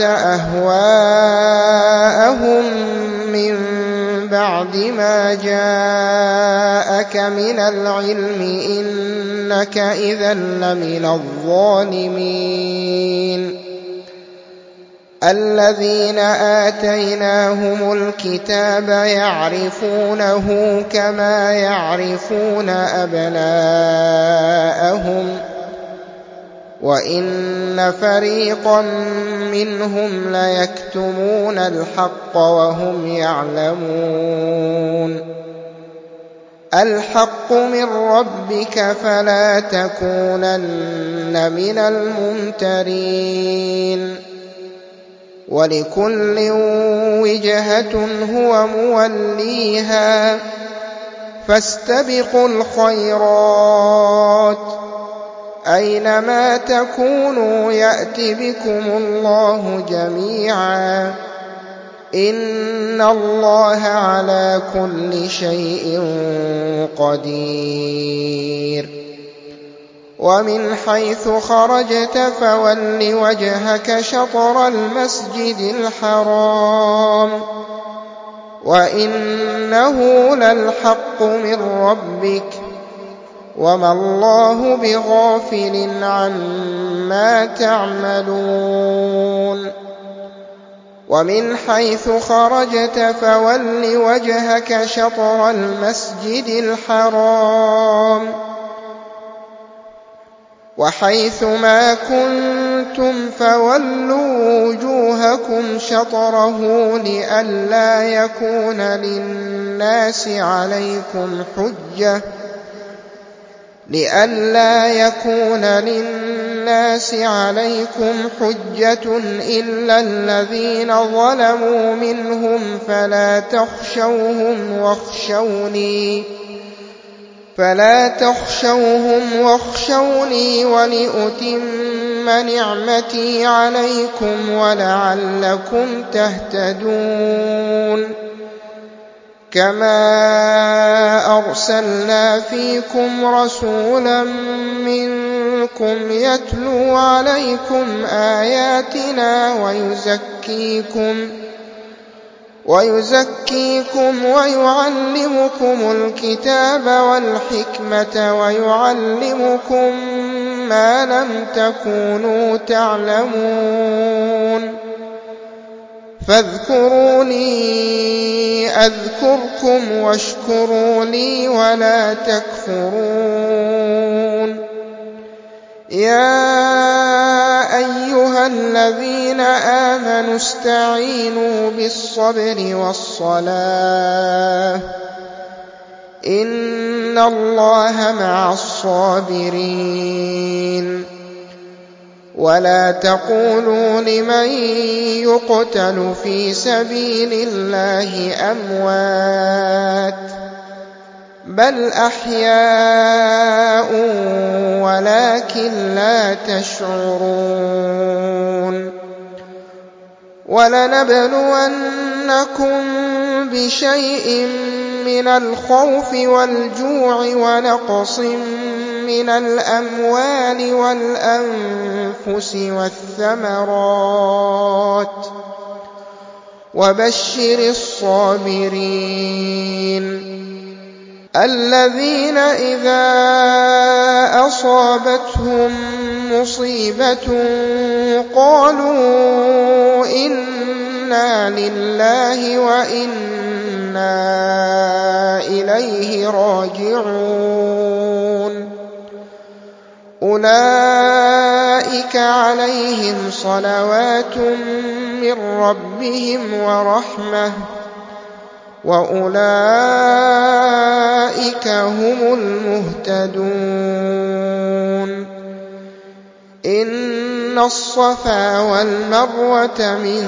أهواءهم من بعد ما جاءك من العلم إنك إذا لمن الظالمين الذين آتيناهم الكتاب يعرفونه كما يعرفون أبناءهم وإن فريقا منهم ليكتمون الحق وهم يعلمون الحق من ربك فلا تكونن من الممترين ولكل وجهة هو موليها فاستبقوا الخيرات أينما تكونوا يأت بكم الله جميعا إن الله على كل شيء قدير ومن حيث خرجت فول وجهك شطر المسجد الحرام وإنه للحق من ربك وما الله بغافل عما تعملون ومن حيث خرجت فول وجهك شطر المسجد الحرام وحيث ما كنتم فولوا وجوهكم شطره لئلا يكون للناس عليكم حجة لئلا يكون للناس عليكم حجة إلا الذين ظلموا منهم فلا تخشوهم واخشوني فلا تخشوهم واخشوني ولأتم نعمتي عليكم ولعلكم تهتدون كما أرسلنا فيكم رسولا منكم يتلو عليكم آياتنا ويزكيكم ويزكيكم ويعلمكم الكتاب والحكمة ويعلمكم ما لم تكونوا تعلمون فاذكروني أذكركم واشكروا لي ولا تكفرون يا أيها الذين آمنوا استعينوا بالصبر والصلاة إن الله مع الصابرين ولا تقولوا لمن يقتل في سبيل الله أموات بل أحياء ولكن لا تشعرون ولنبلونكم بشيء من الخوف والجوع ونقص من الأموال والأنفس والثمرات وبشر الصابرين الذين إذا أصابتهم مصيبة قالوا إنا لله وإنا إليه راجعون أولئك عليهم صلوات من ربهم ورحمة وأولئك هم المهتدون إن الصفا والمروة من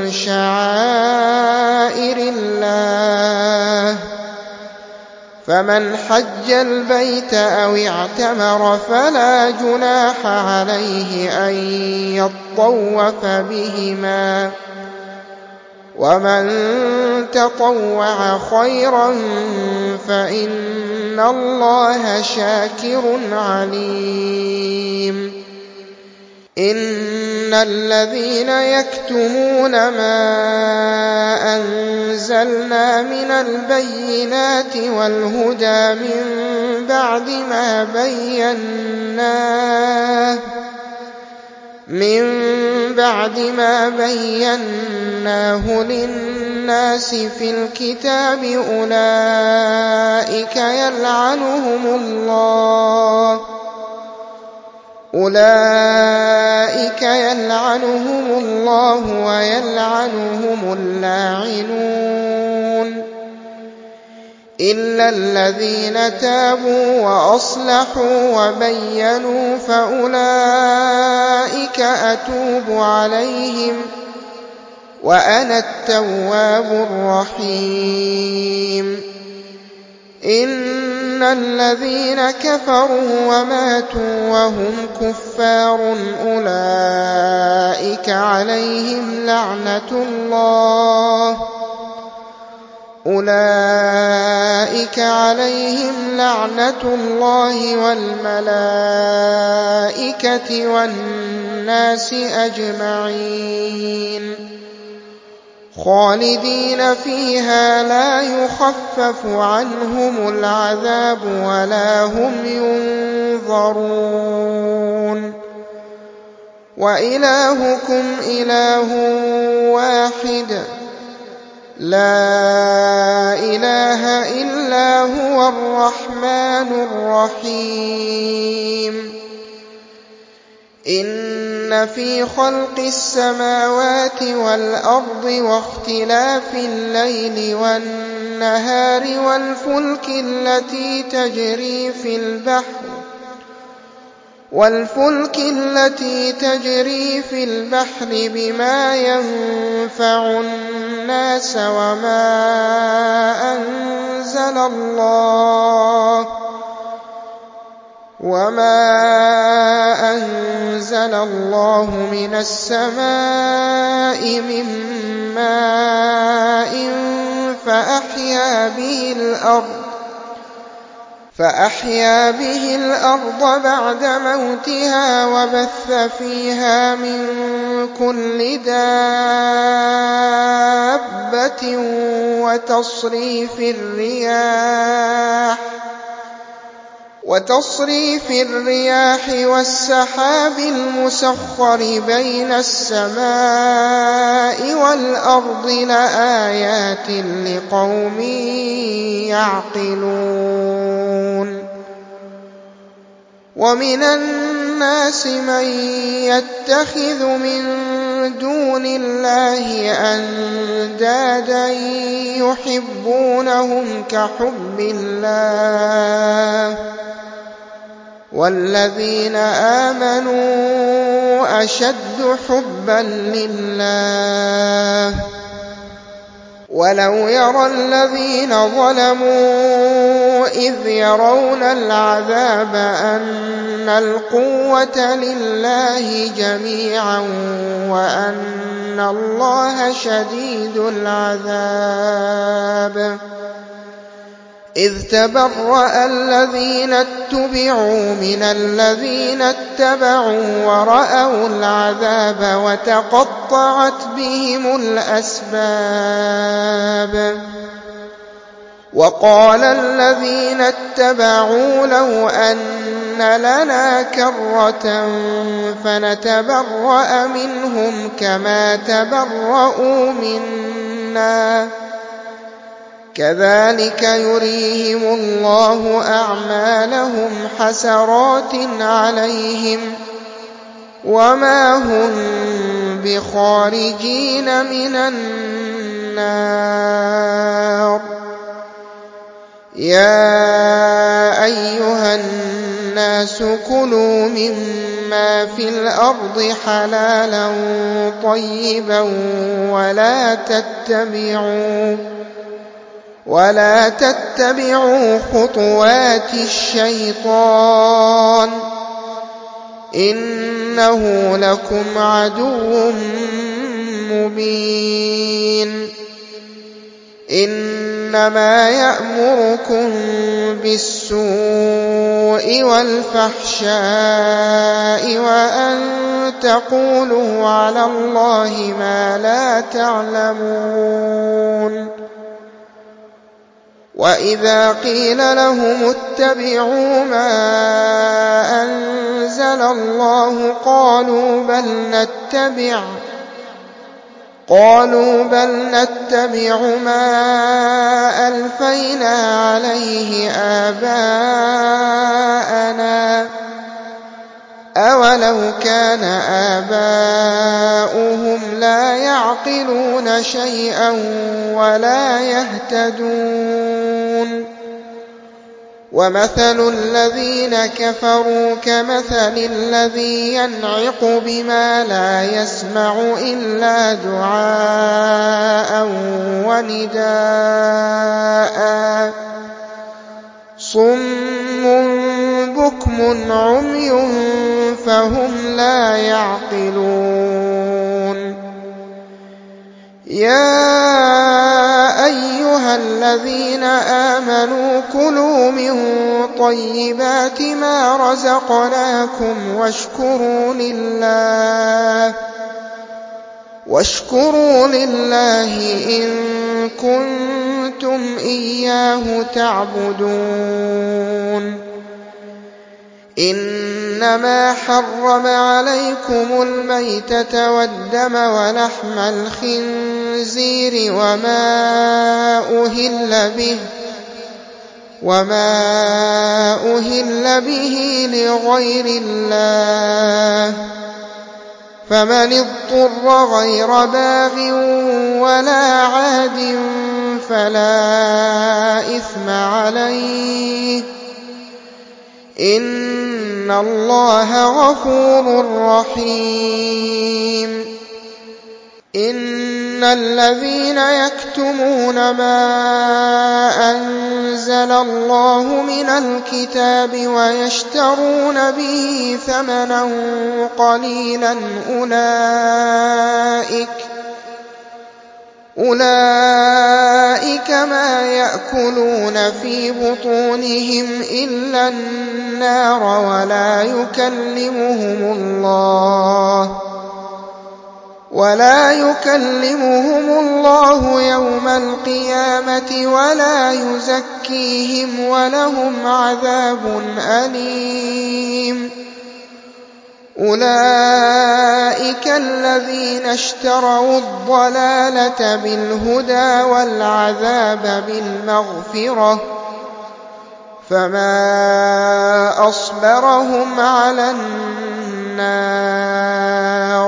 شعائر الله فمن حج البيت أو اعتمر فلا جناح عليه أن يطوف بهما ومن تطوع خيرا فإن الله شاكر عليم إن الذين يكتمون ما أنزلنا من البينات والهدى من بعد ما بيناه من بعد ما بيناه للناس في الكتاب أولئك يلعنهم الله أولئك يلعنهم الله ويلعنهم اللاعنون إلا الذين تابوا وأصلحوا وبينوا فأولئك أتوب عليهم وأنا التواب الرحيم إن الذين كفروا وماتوا وهم كفار أولئك عليهم لعنة الله أولئك عليهم لعنة الله والملائكة والناس أجمعين خالدين فيها لا يخفف عنهم العذاب ولا هم ينظرون وإلهكم إله واحد لا إله إلا هو الرحمن الرحيم إن في خلق السماوات والأرض واختلاف الليل والنهار والفلك التي تجري في البحر والفلك التي تجري في البحر بما ينفع الناس وما أنزل الله وما أنزل الله من السماء من ماء فأحيا به الأرض فأحيا به الأرض بعد موتها وبث فيها من كل دابة وتصريف الرياح وتصريف الرياح والسحاب المسخر بين السماء والأرض لآيات لقوم يعقلون ومن الناس من يتخذ من دون الله أندادا يحبونهم كحب الله والذين آمنوا أشد حبا لله ولو يرى الذين ظلموا إذ يرون العذاب أن القوة لله جميعا وأن الله شديد العذاب إذ تبرأ الذين اتبعوا من الذين اتبعوا ورأوا العذاب وتقطعت بهم الأسباب وقال الذين اتبعوا لو أن لنا كرة فنتبرأ منهم كما تبرؤوا منا كذلك يريهم الله أعمالهم حسرات عليهم وما هم بخارجين من النار يا أيها الناس كلوا مما في الأرض حلالا طيبا ولا تتبعوا ولا تتبعوا خطوات الشيطان إنه لكم عدو مبين إنما يأمركم بالسوء والفحشاء وأن تقولوا على الله ما لا تعلمون وإذا قيل لهم اتبعوا ما أنزل الله قالوا بل نتبع قالوا بل نتبع ما ألفينا عليه آباءنا أولو كان آباؤهم لا يعقلون شيئا ولا يهتدون ومثل الذين كفروا كمثل الذي ينعق بما لا يسمع إلا دعاء ونداء صم بكم عمي فهم لا يعقلون يا أيها الذين آمنوا كلوا من طيبات ما رزقناكم واشكروا لله واشكروا لله إن كنتم إياه تعبدون إنما حرم عليكم الميتة والدم ولحم الخنزير وما أهل به وما أهل به لغير الله فمن اضطر غير باغ ولا عاد فلا إثم عليه إن الله غفور رحيم إن الذين يكتمون ما أنزل الله من الكتاب ويشترون به ثمنا قليلا أولئك أولئك ما يأكلون في بطونهم إلا النار ولا يكلمهم الله ولا يكلمهم الله يوم القيامة ولا يزكيهم ولهم عذاب أليم أولئك الذين اشتروا الضلالة بالهدى والعذاب بالمغفرة فما أصبرهم على النار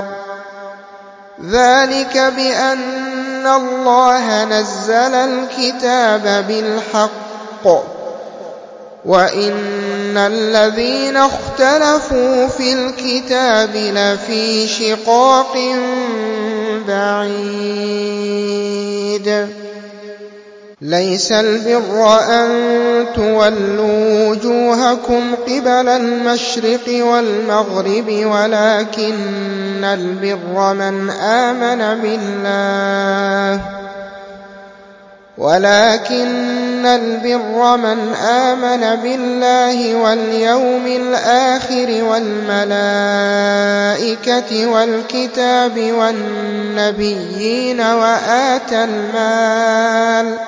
ذلك بأن الله نزل الكتاب بالحق وإن الذين اختلفوا في الكتاب لفي شقاق بعيد ليس البر أن تولوا وجوهكم قبل المشرق والمغرب ولكن البر من آمن بالله ولكن البر من آمن بالله واليوم الآخر والملائكة والكتاب والنبيين وآتى المال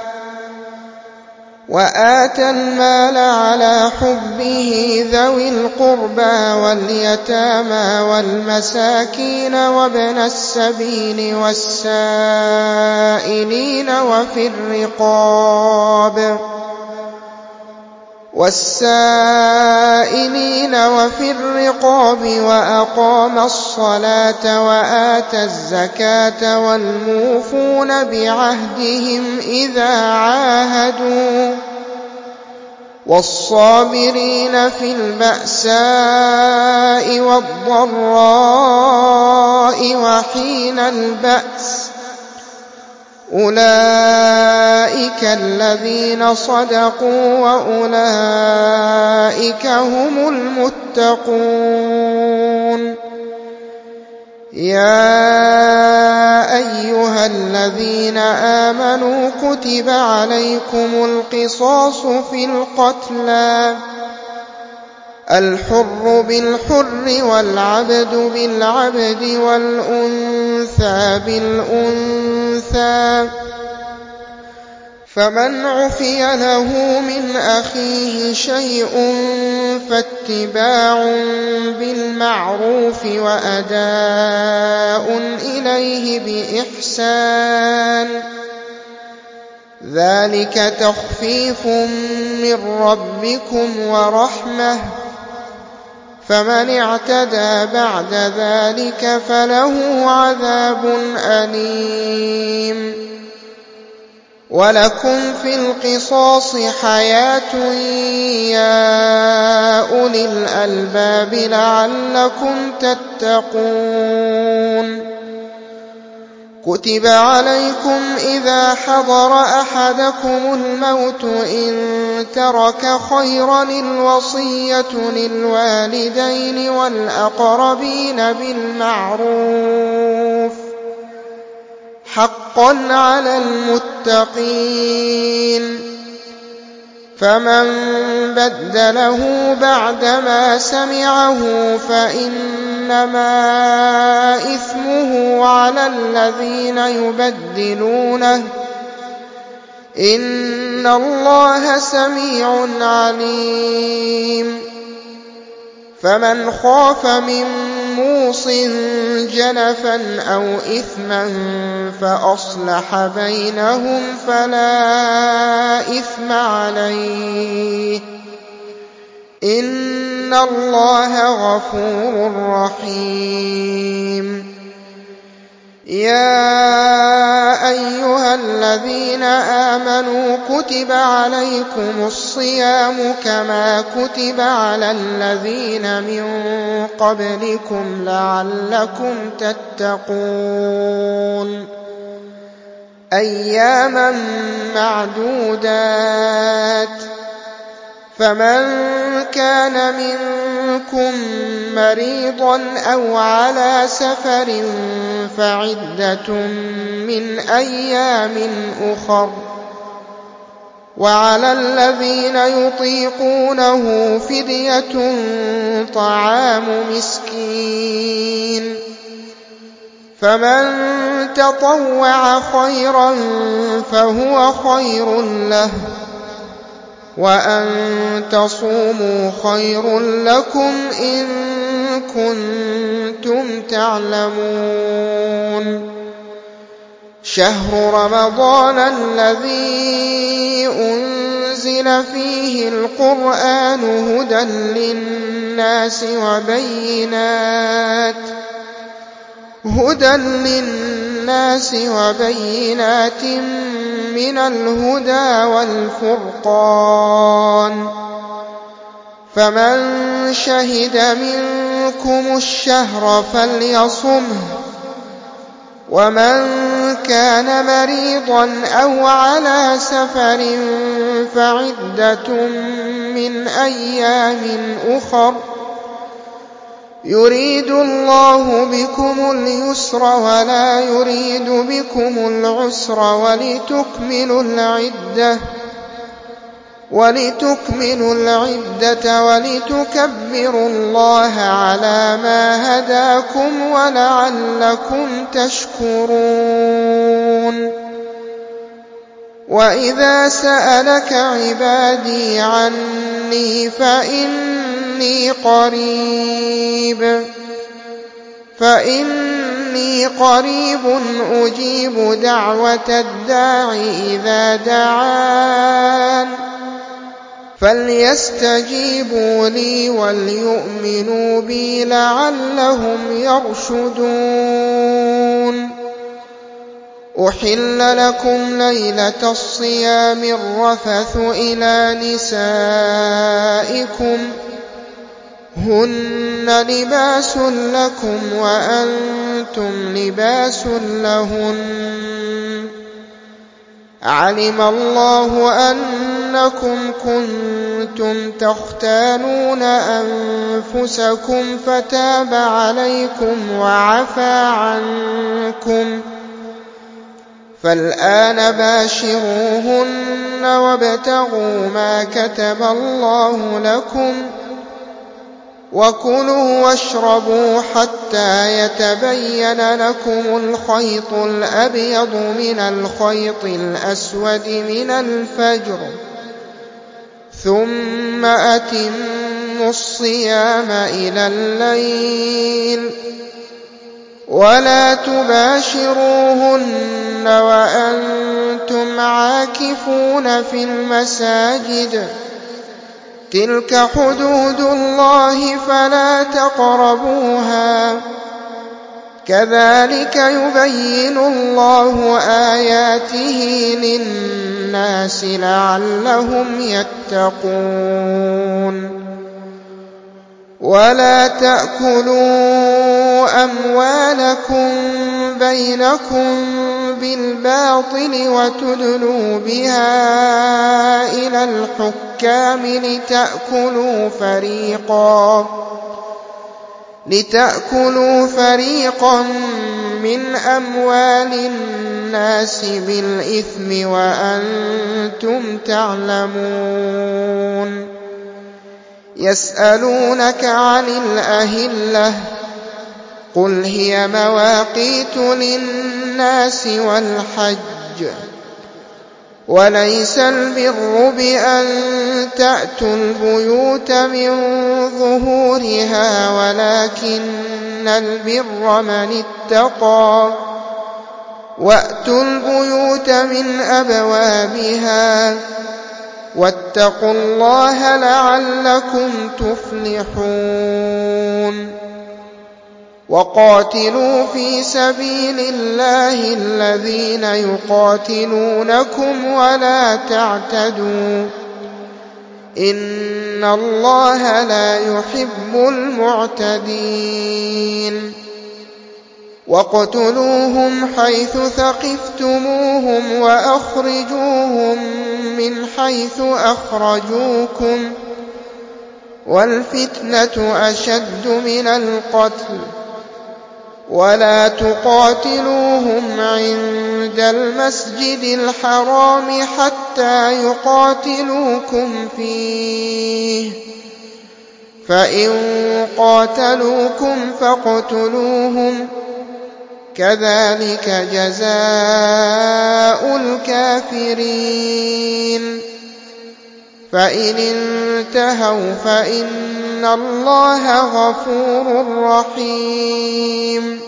وآتى المال على حبه ذوي القربى واليتامى والمساكين وابن السبيل والسائلين وفي الرقاب والسائلين وفي الرقاب وأقام الصلاة وآتى الزكاة والموفون بعهدهم إذا عاهدوا والصابرين في البأساء والضراء وحين البأس أولئك الذين صدقوا وأولئك هم المتقون. يا أيها الذين آمنوا كتب عليكم القصاص في القتلى الحر بالحر والعبد بالعبد والأنثى بالأنثى فمن عفي له من أخيه شيء فاتباع بالمعروف وأداء إليه بإحسان ذلك تخفيف من ربكم ورحمة فمن اعتدى بعد ذلك فله عذاب أليم. ولكم في القصاص حياة يا أولي الألباب لعلكم تتقون. كتب عليكم إذا حضر أحدكم الموت إن ترك خيرا الوصية للوالدين والأقربين بالمعروف حقا على المتقين فمن بدله بعدما سمعه فإنما إثمه على الذين يبدلونه إن الله سميع عليم. فمن خاف من موص جنفا أو إثما فأصلح بينهم فلا إثم عليه إن الله غفور رحيم. يا أيها الذين آمنوا كتب عليكم الصيام كما كتب على الذين من قبلكم لعلكم تتقون أياما معدودات فمن كان منكم مريضا أو على سفر فعدة من أيام أخر وعلى الذين يطيقونه فدية طعام مسكين فمن تطوع خيرا فهو خير له وأن تصوموا خير لكم إن كنتم تعلمون. شهر رمضان الذي أنزل فيه القرآن هدى للناس وبينات هدى للناس وبينات من الهدى والفرقان فمن شهد منكم الشهر فليصمه ومن كان مريضا أو على سفر فعدة من أيام أخر يريد الله بكم اليسر ولا يريد بكم العسر ولتكملوا العدة ولتكملوا العدة ولتكبروا الله على ما هداكم ولعلكم تشكرون. وإذا سألك عبادي عني فإني قريب فإني قريب أجيب دعوة الداع إذا دعان فليستجيبوا لي وليؤمنوا بي لعلهم يرشدون. أحل لكم ليلة الصيام الرفث إلى نسائكم هن لباس لكم وأنتم لباس لهن علم الله أنكم كنتم تختانون أنفسكم فتاب عليكم وعفى عنكم فالآن باشروهن وابتغوا ما كتب الله لكم وكلوا واشربوا حتى يتبين لكم الخيط الأبيض من الخيط الأسود من الفجر ثم أتموا الصيام إلى الليل ولا تباشروهن وأنتم عاكفون في المساجد تلك حدود الله فلا تقربوها كذلك يبين الله آياته للناس لعلهم يتقون. ولا تأكلوا أموالكم بينكم بالباطل وتدلوا بها إلى الحكام لتأكلوا فريقا لتأكلوا فريقا من أموال الناس بالإثم وأنتم تعلمون. يسألونك عن الأهلة قل هي مواقيت للناس والحج وليس البر بأن تأتوا البيوت من ظهورها ولكن البر من اتقى وأتوا البيوت من أبوابها واتقوا الله لعلكم تفلحون. وقاتلوا في سبيل الله الذين يقاتلونكم ولا تعتدوا إن الله لا يحب المعتدين. واقتلوهم حيث ثقفتموهم وأخرجوهم من حيث أخرجوكم والفتنة أشد من القتل ولا تقاتلوهم عند المسجد الحرام حتى يقاتلوكم فيه فإن قاتلوكم فاقتلوهم كذلك جزاء الكافرين. فإن انتهوا فإن الله غفور رحيم.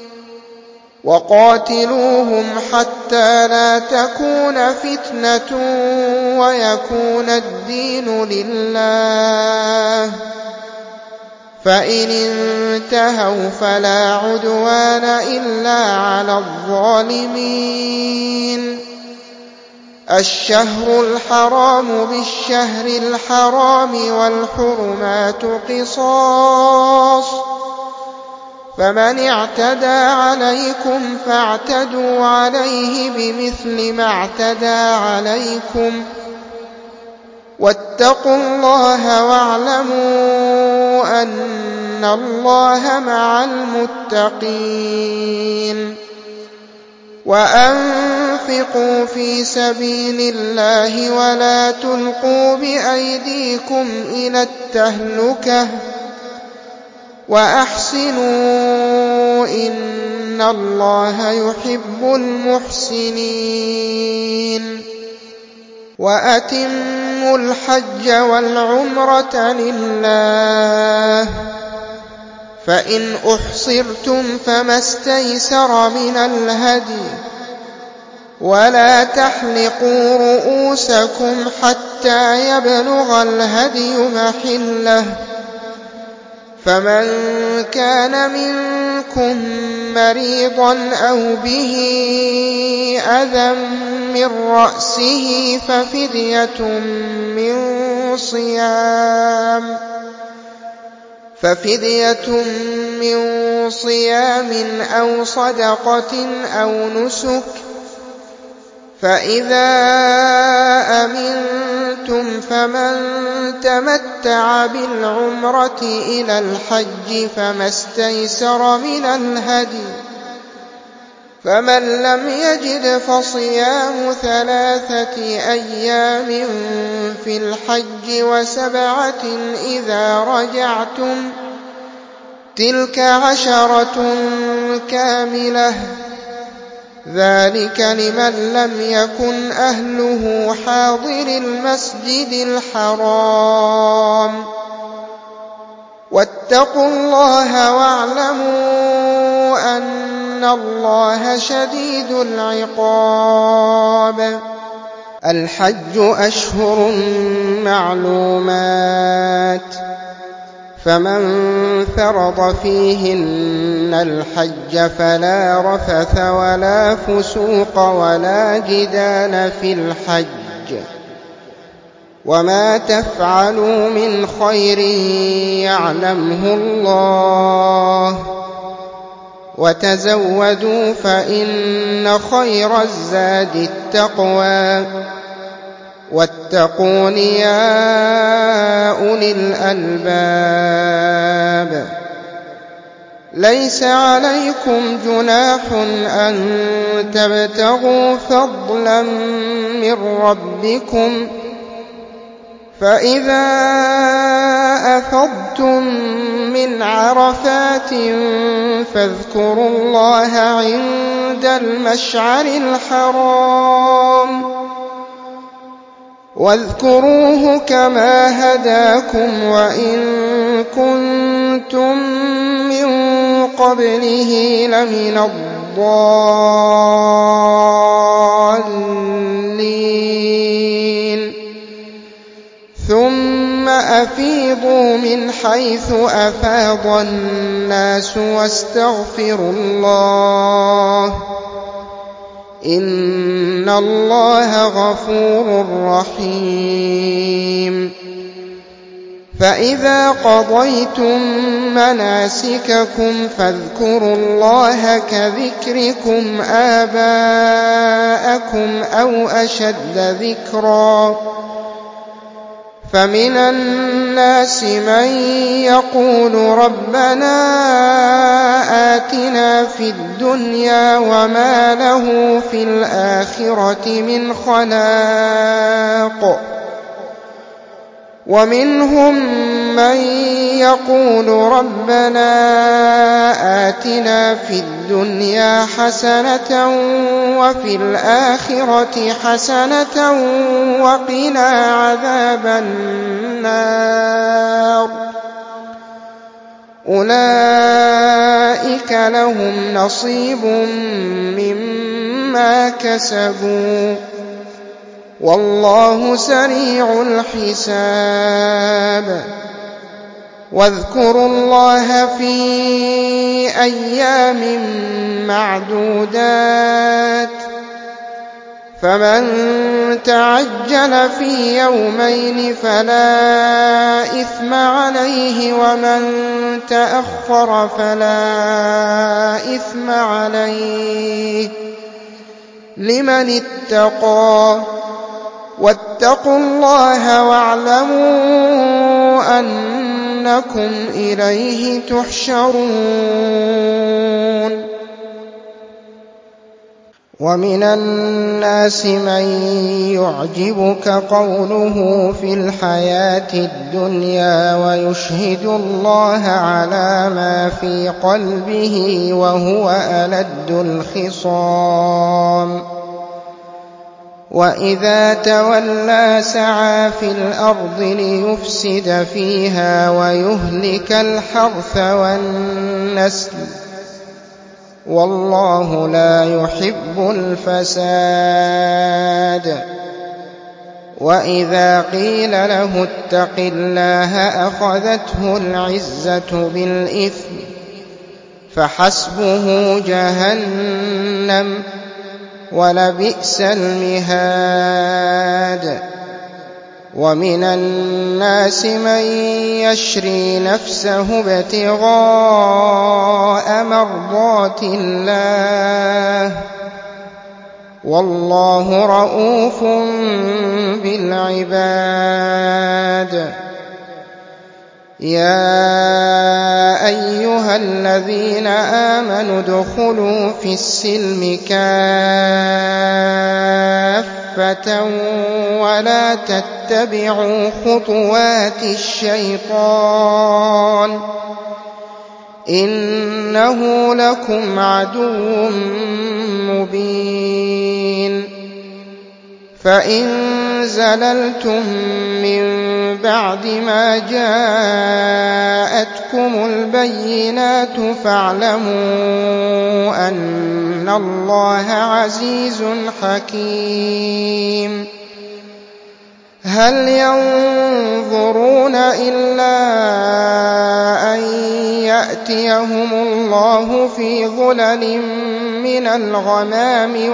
وقاتلوهم حتى لا تكون فتنة ويكون الدين لله فإن انتهوا فلا عدوان إلا على الظالمين. الشهر الحرام بالشهر الحرام والحرمات قصاص فمن اعتدى عليكم فاعتدوا عليه بمثل ما اعتدى عليكم واتقوا الله واعلموا أن الله مع المتقين وأنفقوا في سبيل الله ولا تلقوا بأيديكم إلى التهلكة وأحسنوا إن الله يحب المحسنين وأتموا الحج والعمرة لله فإن أحصرتم فما استيسر من الهدي ولا تحلقوا رؤوسكم حتى يبلغ الهدي محله فمن كان منكم مريضا أو به أذى من رأسه ففدية من صيام ففدية من صيام أو صدقة أو نسك فإذا أمنتم فمن تمتع بالعمرة إلى الحج فما استيسر من الهدي فمن لم يجد فصيام ثلاثة أيام في الحج وسبعة إذا رجعتم تلك عشرة كاملة ذلك لمن لم يكن أهله حاضر المسجد الحرام واتقوا الله واعلموا أن الله شديد العقاب الحج أشهر معلومات فمن فرض فيهن الحج فلا رفث ولا فسوق ولا جدال في الحج وما تفعلوا من خير يعلمه الله وتزودوا فإن خير الزاد التقوى واتقون يا أولي الألباب ليس عليكم جناح أن تبتغوا فضلا من ربكم فإذا أفضتم من عرفات فاذكروا الله عند المشعر الحرام واذكروه كما هداكم وإن كنتم من قبله لمن الضالين ثم أفيضوا من حيث أفاض الناس واستغفروا الله إن الله غفور رحيم فإذا قضيتم مناسككم فاذكروا الله كذكركم آباءكم أو أشد ذكرا فمن الناس من يقول ربنا آتنا في الدنيا وما له في الآخرة من خلاق ومنهم من يقول ربنا آتنا في الدنيا حسنة وفي الآخرة حسنة وقنا عذاب النار أولئك لهم نصيب مما كسبوا والله سريع الحساب واذكروا الله في أيام معدودات فمن تعجل في يومين فلا إثم عليه ومن تأخر فلا إثم عليه لمن اتقى واتقوا الله واعلموا أنكم إليه تحشرون. ومن الناس من يعجبك قوله في الحياة الدنيا ويشهد الله على ما في قلبه وهو ألد الخصام وإذا تولى سعى في الأرض ليفسد فيها ويهلك الحرث والنسل والله لا يحب الفساد. وإذا قيل له اتق الله أخذته العزة بالإثم فحسبه جهنم ولبئس المهاد. ومن الناس من يشري نفسه ابتغاء مرضات الله والله رءوف بالعباد. يا أيها الذين آمنوا ادخلوا في السلم كافة ولا تتبعوا خطوات الشيطان إنه لكم عدو مبين. فإن زللتم من بعد ما جاءتكم البينات فاعلموا أن الله عزيز حكيم. هل ينظرون إلا أن يأتيهم الله في ظلل من الغمام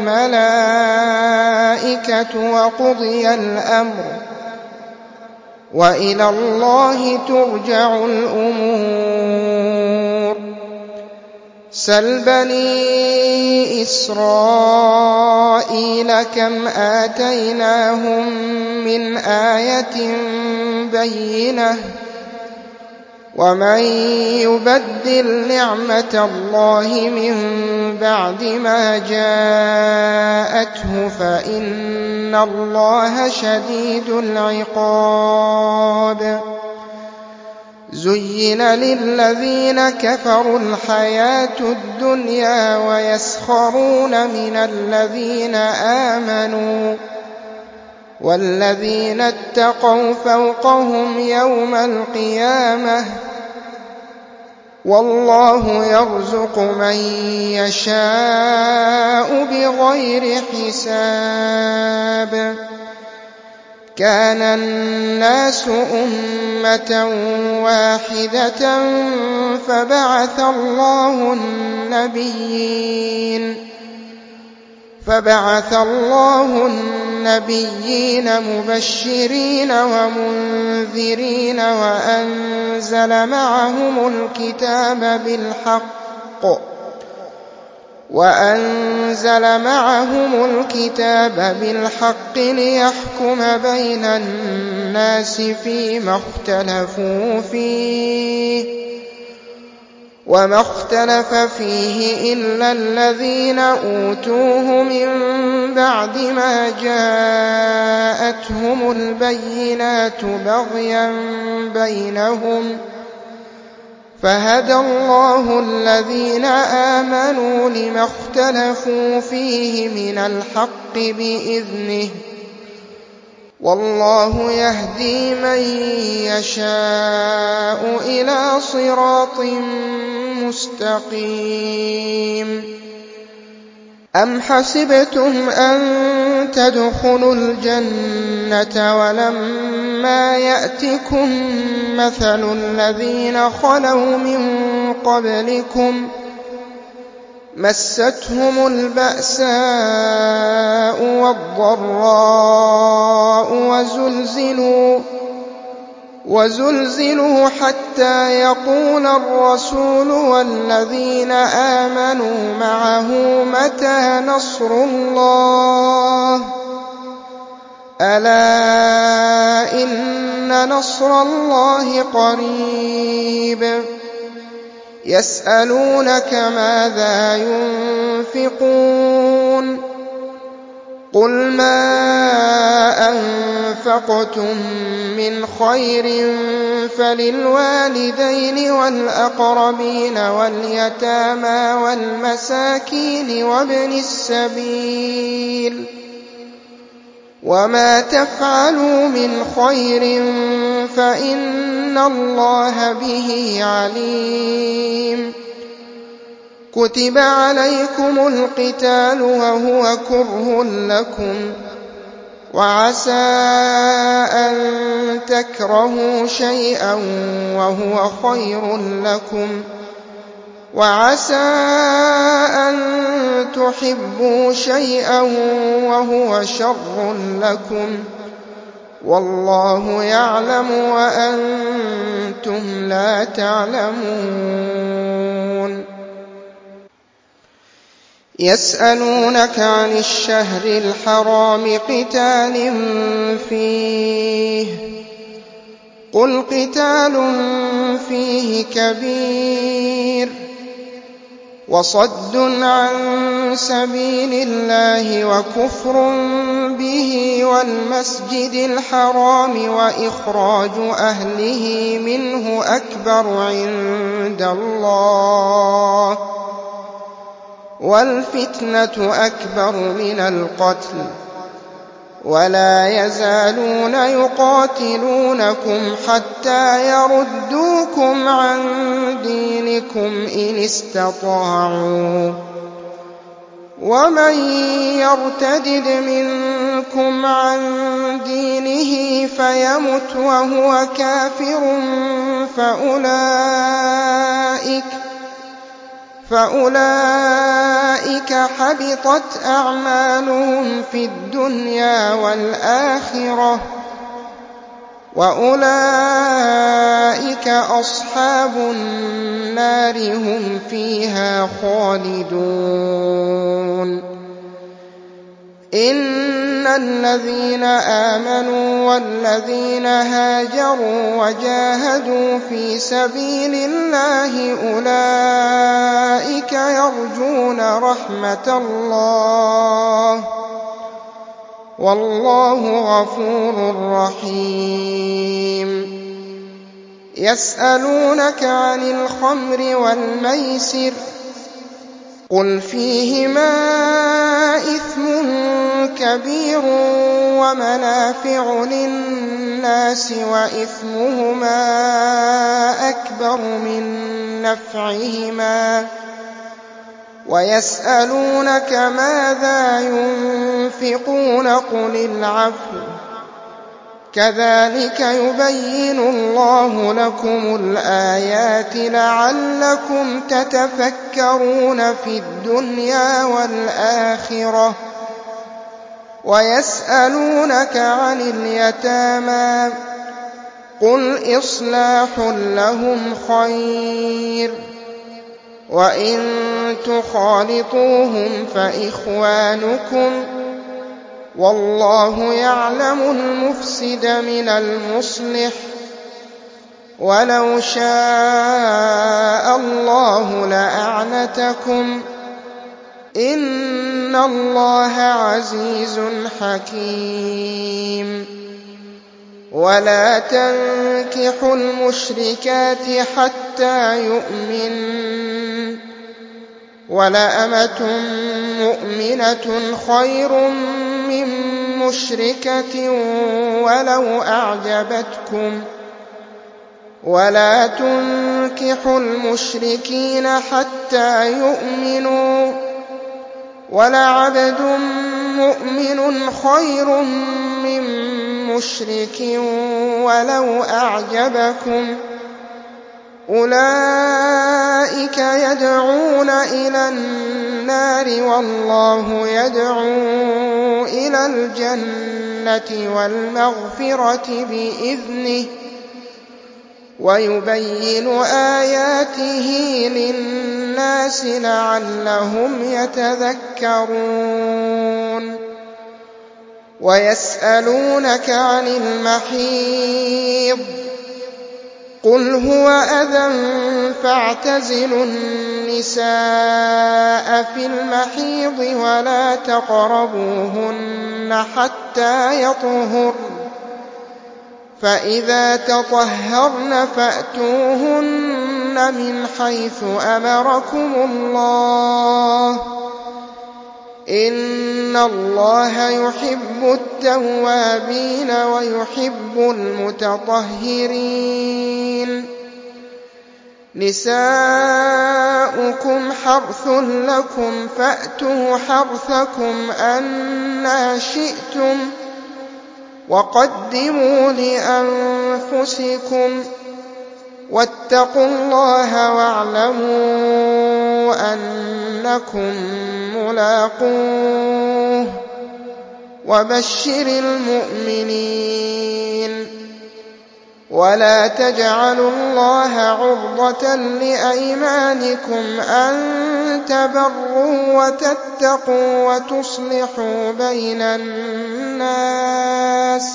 والملائكة وقضي الأمر وإلى الله ترجع الأمور. سل بني إسرائيل كم آتيناهم من آية بينة ومن يبدل نعمة الله من بعد ما جاءته فإن الله شديد العقاب. زين للذين كفروا الحياة الدنيا ويسخرون من الذين آمنوا والذين اتقوا فوقهم يوم القيامة والله يرزق من يشاء بغير حساب. كان الناس أمة واحدة فبعث الله النبيين فبعث الله النبيين مبشرين ومنذرين وأنزل معهم الكتاب بالحق وأنزل معهم الكتاب بالحق ليحكم بين الناس فيما اختلفوا فيه وما اختلف فيه إلا الذين أوتوه من بعد ما جاءتهم البينات بغيا بينهم فهدى الله الذين آمنوا لما اختلفوا فيه من الحق بإذنه والله يهدي من يشاء إلى صراط مستقيم. أم حسبتم أن تدخلوا الجنة ولما يأتكم مثل الذين خلوا من قبلكم مستهم البأساء والضراء وزلزلوا وزلزلوا حتى يقول الرسول والذين آمنوا معه متى نصر الله ألا إن نصر الله قريب يسألونك ماذا ينفقون قل ما أنفقتم من خير فللوالدين والأقربين واليتامى والمساكين وابن السبيل وما تفعلوا من خير فإن الله به عليم كتب عليكم القتال وهو كره لكم وعسى أن تكرهوا شيئا وهو خير لكم وعسى أن تحبوا شيئا وهو شر لكم والله يعلم وأنتم لا تعلمون يسألونك عن الشهر الحرام قتال فيه قل قتال فيه كبير وصد عن سبيل الله وكفر به والمسجد الحرام وإخراج أهله منه أكبر عند الله والفتنة أكبر من القتل ولا يزالون يقاتلونكم حتى يردوكم عن دينكم إن استطاعوا ومن يرتدد منكم عن دينه فيمت وهو كافر فأولئك فأولئك حبطت أعمالهم في الدنيا والآخرة وأولئك أصحاب النار هم فيها خالدون إن الذين آمنوا والذين هاجروا وجاهدوا في سبيل الله أولئك يرجون رحمة الله والله غفور رحيم يسألونك عن الخمر والميسر قل فيهما إثم كبير ومنافع للناس وإثمهما أكبر من نفعهما ويسألونك ماذا ينفقون قل العفو كذلك يبين الله لكم الآيات لعلكم تتفكرون في الدنيا والآخرة ويسألونك عن اليتامى قل إصلاح لهم خير وإن تخالطوهم فإخوانكم والله يعلم المفسد من المصلح ولو شاء الله لأعنتكم إن الله عزيز حكيم ولا تنكحوا المشركات حتى يؤمنن ولأمة مؤمنة خير من مشركة ولو أعجبتكم ولا تنكحوا المشركين حتى يؤمنوا ولعبد مؤمن خير من مشرك ولو أعجبكم أولئك يدعون إلى النار والله يدعو إلى الجنة والمغفرة بإذنه ويبين آياته للناس لعلهم يتذكرون ويسألونك عن المحيض قل هو أذى فاعتزلوا النساء في المحيض ولا تقربوهن حتى يطهرن فإذا تطهرن فأتوهن من حيث أمركم الله إن الله يحب التوابين ويحب المتطهرين نساؤكم حرث لكم فأتوا حرثكم أنى شئتم وقدموا لأنفسكم واتقوا الله واعلموا أنكم ملاقوه وبشر المؤمنين ولا تجعلوا الله عرضة لأيمانكم أن تبروا وتتقوا وتصلحوا بين الناس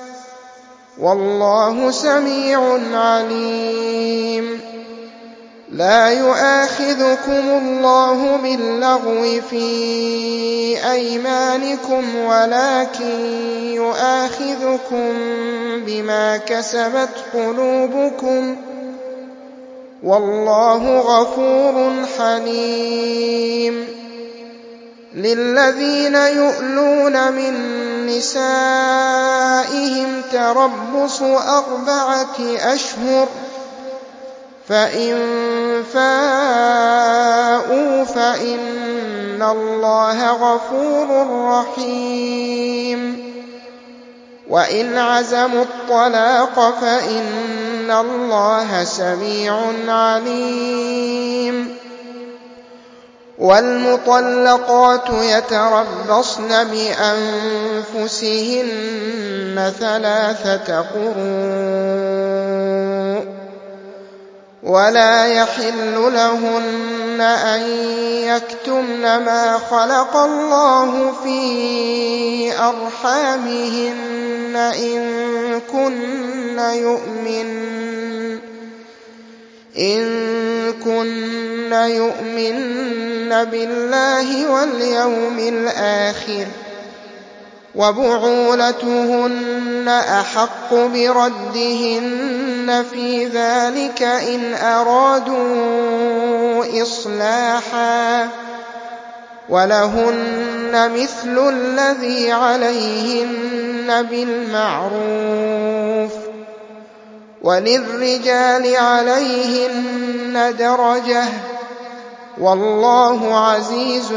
والله سميع عليم لا يؤاخذكم الله باللغو في أيمانكم ولكن يؤاخذكم بما كسبت قلوبكم والله غفور حليم للذين يؤلون من نسائهم تربص أربعة أشهر فإن فاءوا فإن الله غفور رحيم وإن عزموا الطلاق فإن الله سميع عليم والمطلقات يتربصن بأنفسهن ثلاثة قروء ولا يحل لهن أن يكتمن ما خلق الله في أرحامهن إن كن يؤمن إن كن يؤمن بالله واليوم الآخر وبعولتهن أحق بردهن في ذلك إن أرادوا إصلاحا ولهن مثل الذي عليهن بالمعروف وللرجال عليهن درجة والله عزيز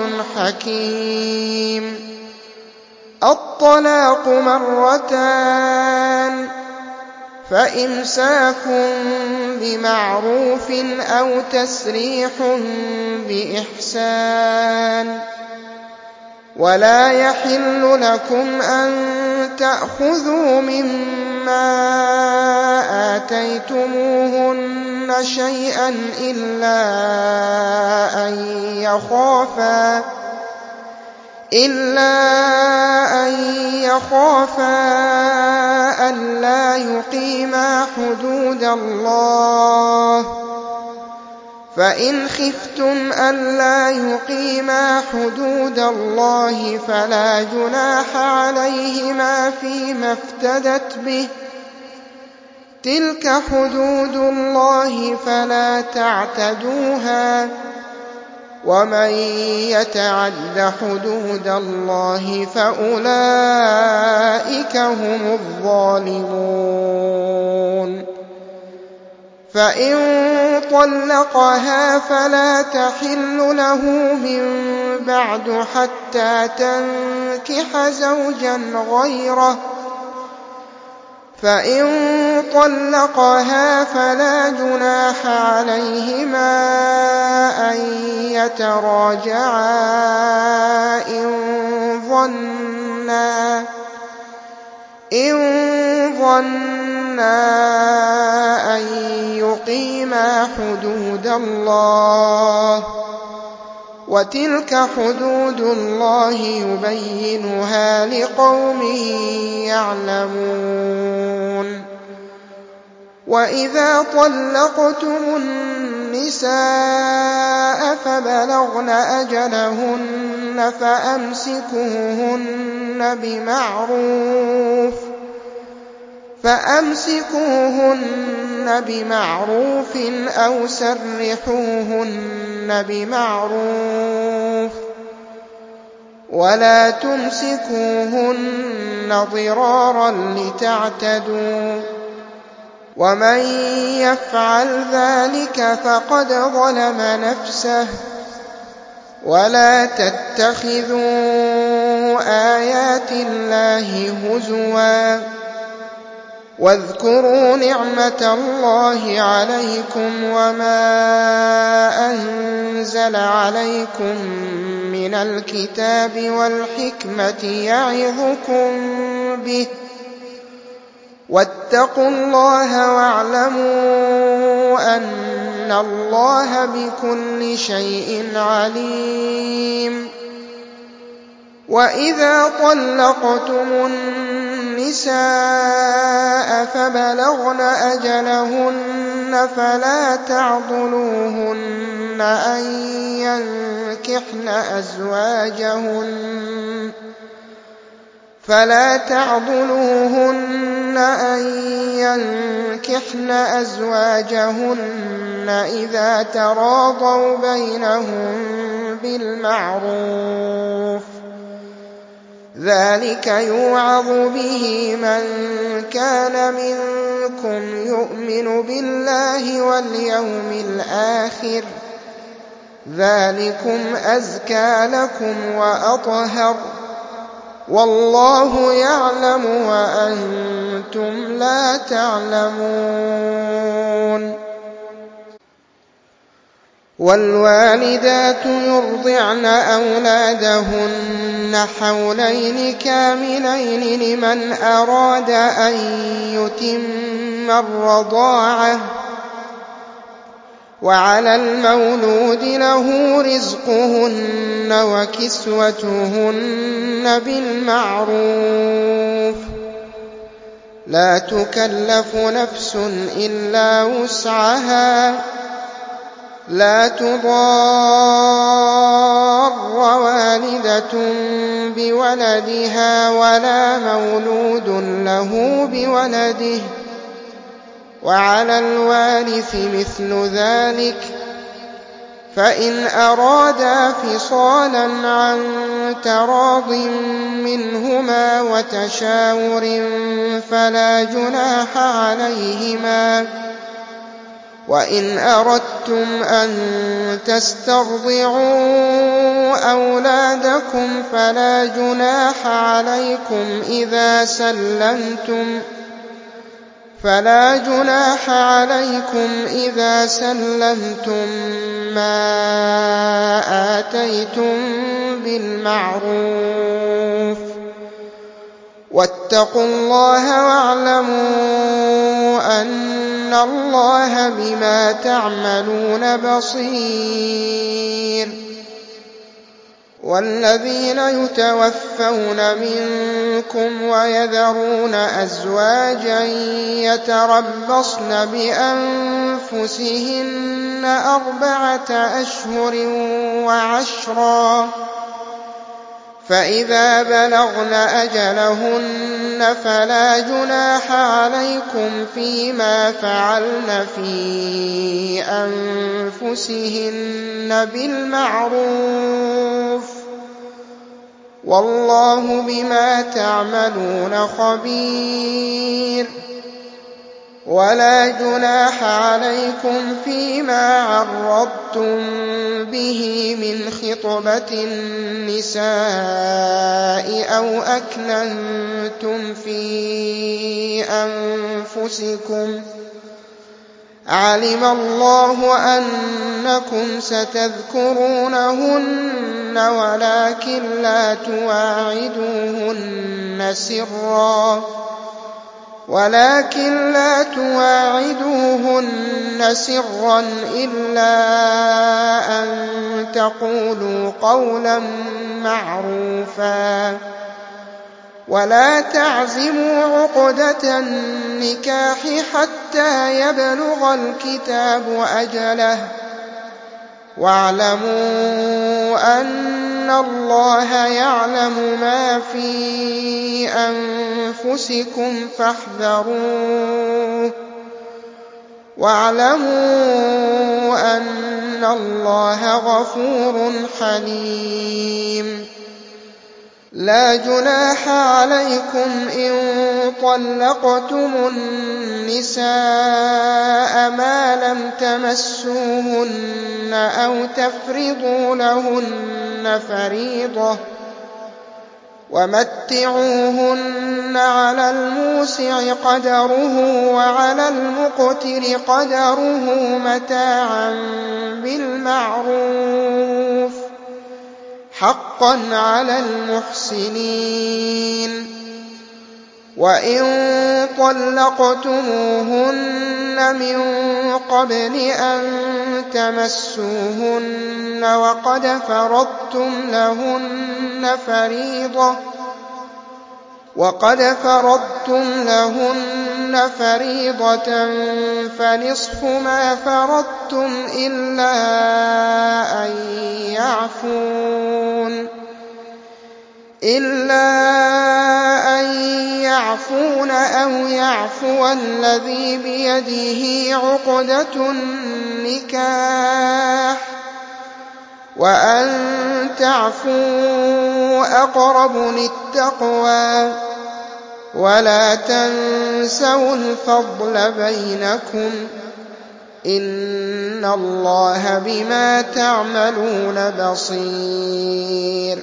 حكيم الطلاق مرتان فإمساك بمعروف أو تسريح بإحسان ولا يحل لكم أن تأخذوا مما آتيتموهن شيئا إلا أن يخافا إلا أن يخافا ألا يقيما حدود الله فإن خفتم ألا يقيما حدود الله فلا جناح عليهما فيما افتدت به تلك حدود الله فلا تعتدوها ومن يتعد حدود الله فأولئك هم الظالمون فإن طلقها فلا تحل له من بعد حتى تنكح زوجا غيره فإن طلقها فلا جناح عليهما أن يتراجعا إن ظنا إن ظنا أن يقيما حدود الله، وتلك حدود الله يبينها لقوم يعلمون. وإذا طلقتم النساء فبلغن أجلهن فأمسكوهن بمعروف فأمسكوهن بمعروف أو سرحوهن بمعروف، ولا تمسكوهن ضرارا لتعتدوا، ومن يفعل ذلك فقد ظلم نفسه. ولا تتخذوا آيات الله هزوا، واذكروا نعمة الله عليكم وما أنزل عليكم من الكتاب والحكمة يعظكم به، واتقوا الله واعلموا أن الله بكل شيء عليم. وإذا طلقتم النساء فبلغن أجلهن فلا تعضلوهن أن ينكحن أزواجهن فلا تعضلوهن أن ينكحن أزواجهن إذا تراضوا بينهم بالمعروف، ذلك يوعظ به من كان منكم يؤمن بالله واليوم الآخر، ذلكم أزكى لكم وأطهر، والله يعلم وأنتم لا تعلمون. والوالدات يرضعن أولادهن حولين كاملين لمن أراد أن يتم الرضاعة، وعلى المولود له رزقهن وكسوتهن بالمعروف، لا تكلف نفس إلا وسعها، لا تضار والدة بولدها ولا مولود له بولده، وعلى الوارث مثل ذلك، فإن أرادا فصالا عن تراض منهما وتشاور فلا جناح عليهما. وإن أردتم أن تسترضعوا أولادكم فلا جناح عليكم إذا سلمتم فلا جناح عليكم إذا سلمتم ما آتيتم بالمعروف، واتقوا الله واعلموا أن الله بما تعملون بصير. والذين يتوفون منكم ويذرون أزواجا يتربصن بأنفسهن أربعة أشهر وعشرا، فإذا بلغن أجلهن فلا جناح عليكم فيما فعلن في أنفسهن بالمعروف، والله بما تعملون خبير. ولا جناح عليكم فيما عرضتم به من خطبة النساء أو أكننتم في أنفسكم علم الله أنكم ستذكرونهن ولكن لا تواعدوهن سرا ولكن لا تواعدوهن سرا إلا أن تقولوا قولا معروفا ولا تعزموا عقدة النكاح حتى يبلغ الكتاب أجله واعلموا أن الله يعلم ما في أنفسكم فاحذروه واعلموا أن الله غفور حليم لا جناح عليكم إن طلقتم النساء ما لم تمسوهن أو تفرضوا لهن فريضة ومتعوهن على الموسع قدره وعلى المقتر قدره متاعا بالمعروف حقا على المحسنين وإن طلقتموهن من قبل أن تمسوهن وقد فرضتم لهن فريضة وقد فرضتم لهن فريضة فنصف ما فرضتم إلا أن يعفون إلا أن يعفون أو يعفو الذي بيده عقدة النكاح وأن تعفوا أقرب للتقوى ولا تنسوا الفضل بينكم إن الله بما تعملون بصير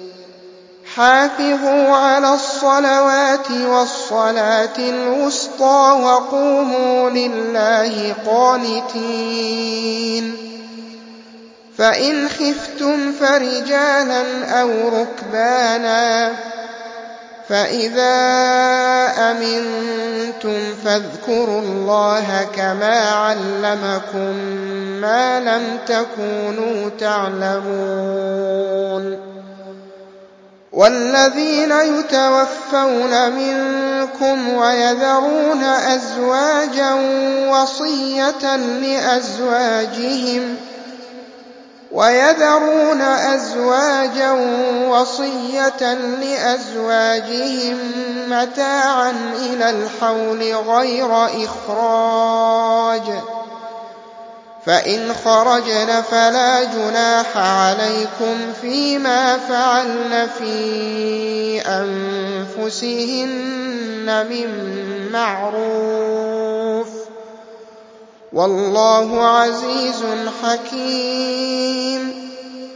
حافظوا على الصلوات والصلاة الوسطى وقوموا لله قانتين فإن خفتم فرجالا أو ركبانا فإذا أمنتم فاذكروا الله كما علمكم ما لم تكونوا تعلمون والذين يتوفون منكم ويذرون أزواجا وصية لأزواجهم ويذرون أزواجا وصية لأزواجهم متاعا إلى الحول غير إخراج فإن خرجن فلا جناح عليكم فيما فعلن في أنفسهن من معروف والله عزيز حكيم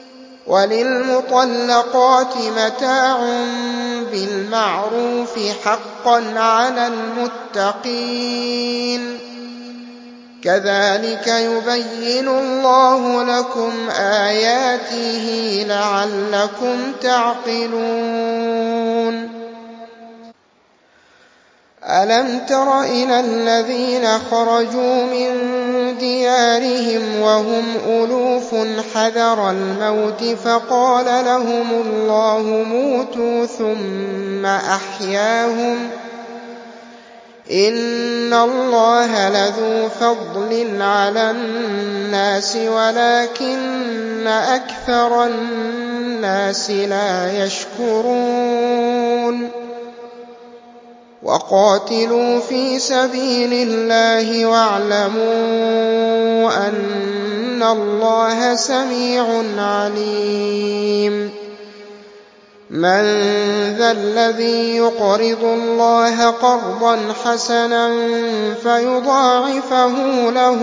وللمطلقات متاع بالمعروف حقا على المتقين كذلك يبين الله لكم آياته لعلكم تعقلون ألم تر إلى الذين خرجوا من ديارهم وهم ألوف حذر الموت فقال لهم الله موتوا ثم أحياهم إن الله لذو فضل على الناس ولكن أكثر الناس لا يشكرون وقاتلوا في سبيل الله واعلموا أن الله سميع عليم من ذا الذي يقرض الله قرضا حسنا فيضاعفه له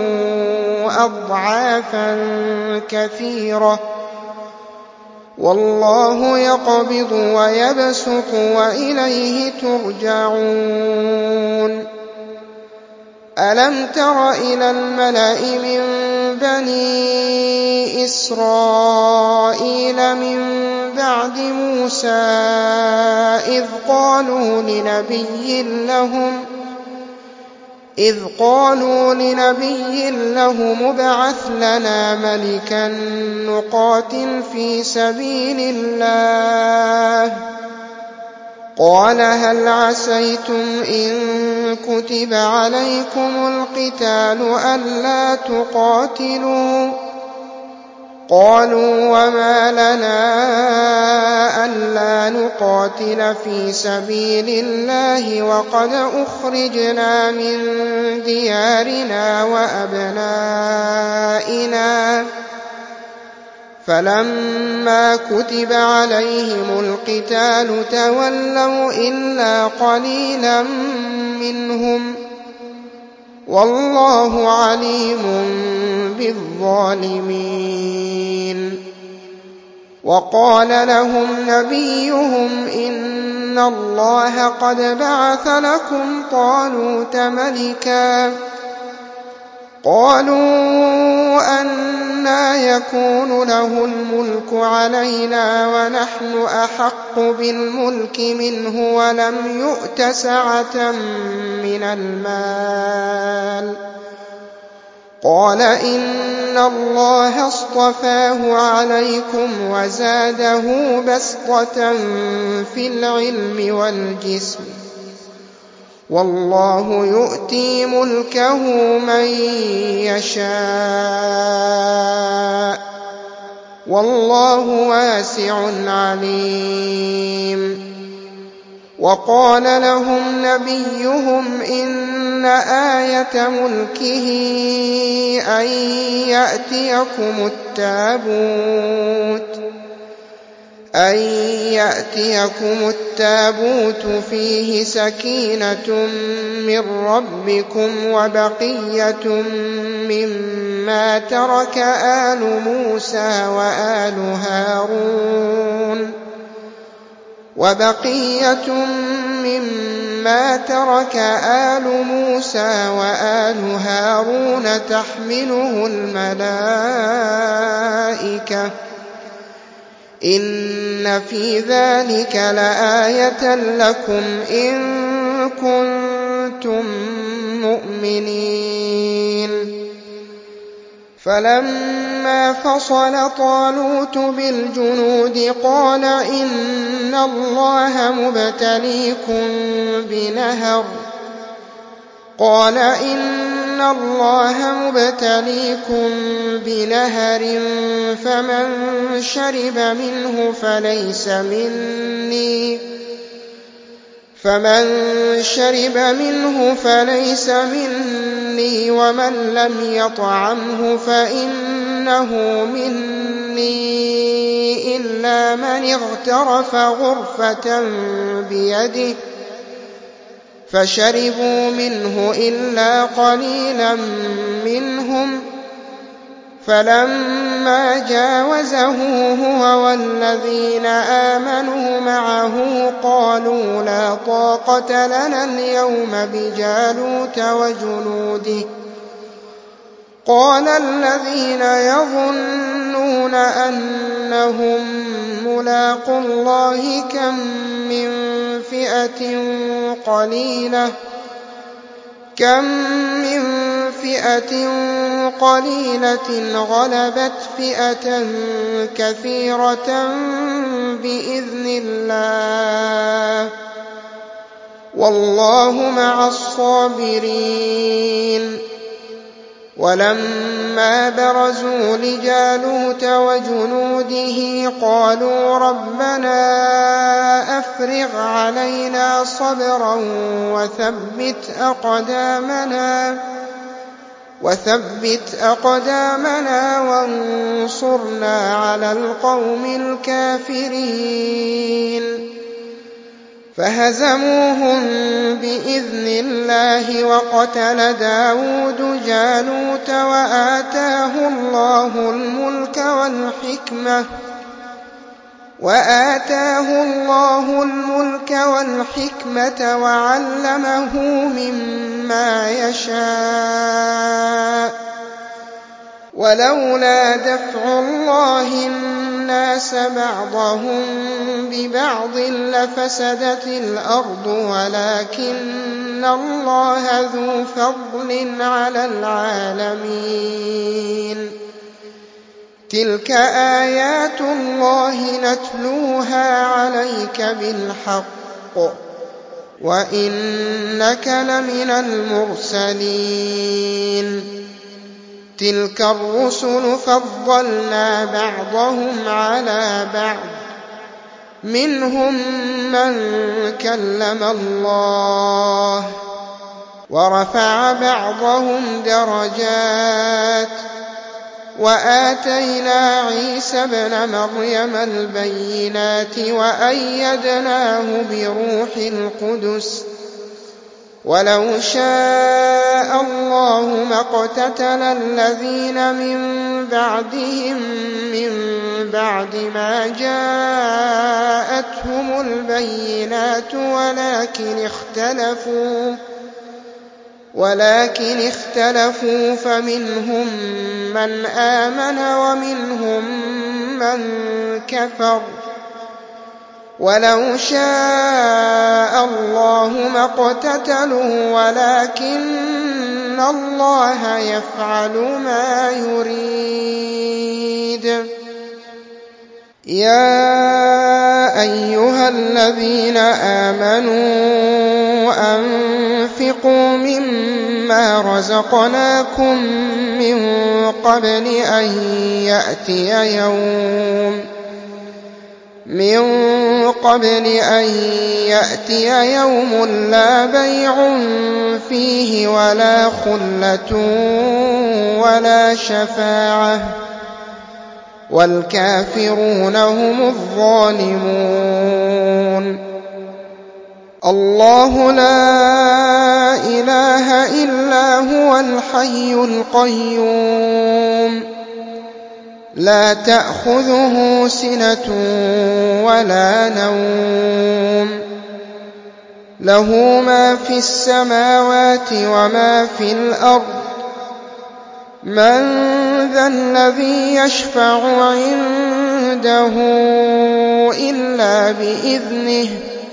أضعافا كثيرة والله يقبض ويبسط وإليه ترجعون ألم تر إلى الملأ من بني إسرائيل من بعد موسى إذ قالوا لنبي لهم إذ قالوا لنبي لهم ابعث لنا ملكا نقاتل في سبيل الله قال هل عسيتم إن كتب عليكم القتال ألا تقاتلوا قالوا وما لنا ألا نقاتل في سبيل الله وقد أخرجنا من ديارنا وأبنائنا فلما كتب عليهم القتال تولوا إلا قليلا منهم والله عليم بالظالمين وقال لهم نبيهم إن الله قد بعث لكم طالوت ملكا قالوا أنى يكون له الملك علينا ونحن أحق بالملك منه ولم يؤت سعة من المال قال إن الله اصطفاه عليكم وزاده بسطة في العلم والجسم والله يؤتي ملكه من يشاء والله واسع عليم وقال لهم نبيهم إن آية ملكه أن يأتيكم التابوت أن يأتيكم التابوت فيه سكينة من ربكم وبقية مما ترك آل موسى وآل هارون وبقية مما ترك آل موسى وآل هارون تحمله الملائكة إن في ذلك لآية لكم إن كنتم مؤمنين فلما فصل طالوت بالجنود قال إن الله مبتليكم بنهر قال إن الله مبتليكم بنهر فمن شرب منه فليس مني فمن شرب منه فليس مني ومن لم يطعمه فإنه مني إلا من اغترف غرفة بيده فشربوا منه إلا قليلا منهم فلما جاوزه هو والذين آمنوا معه قالوا لا طاقة لنا اليوم بجالوت وجنوده قال الذين يظنون أنهم ملاقو الله كم من فئة قليلة كم من فئة قليلة غلبت فئة كثيرة بإذن الله والله مع الصابرين ولما برزوا لجالوت وجنوده قالوا ربنا أفرغ علينا صبرا وثبت أقدامنا وثبت أقدامنا وانصرنا على القوم الكافرين فهزموهم بإذن الله وقتل داود جالوت وآتاه الله الملك والحكمة وآتاه الله الملك والحكمة وعلمه مما يشاء ولولا دفع الله الناس بعضهم ببعض لفسدت الأرض ولكن الله ذو فضل على العالمين تلك آيات الله نتلوها عليك بالحق وإنك لمن المرسلين تلك الرسل فضلنا بعضهم على بعض منهم من كلم الله ورفع بعضهم درجات وآتينا عيسى ابن مريم البينات وأيدناه بروح القدس ولو شاء الله ما اقتتل الذين من بعدهم من بعد ما جاءتهم البينات ولكن اختلفوا ولكن اختلفوا فمنهم من آمن ومنهم من كفر ولو شاء الله ما اقتتلوا ولكن الله يفعل ما يريد يا أيها الذين آمنوا أنفقوا مما رزقناكم من قبل أن يأتي يوم من قبل أن يأتي يوم لا بيع فيه ولا خلة ولا شفاعة والكافرون هم الظالمون الله لا إله إلا هو الحي القيوم لا تأخذه سنة ولا نوم له ما في السماوات وما في الأرض من ذا الذي يشفع عنده إلا بإذنه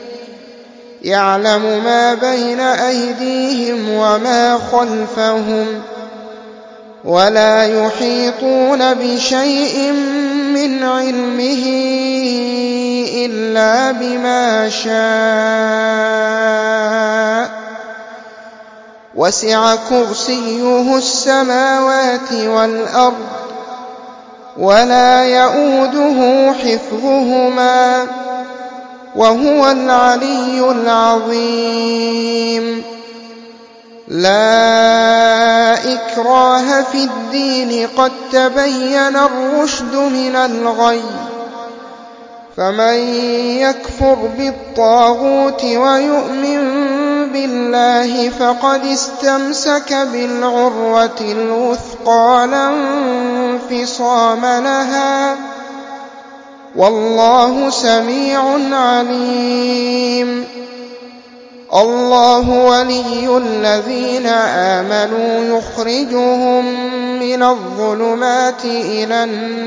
يعلم ما بين أيديهم وما خلفهم ولا يحيطون بشيء من علمه إلا بما شاء وسع كرسيه السماوات والأرض ولا يئوده حفظهما وهو العلي العظيم لا إكراه في الدين قد تبين الرشد من الغي فمن يكفر بالطاغوت ويؤمن بالله فقد استمسك بالعروة الوثقى لا انفصام لها والله سميع عليم الله ولي الذين آمنوا يخرجهم من الظلمات إلى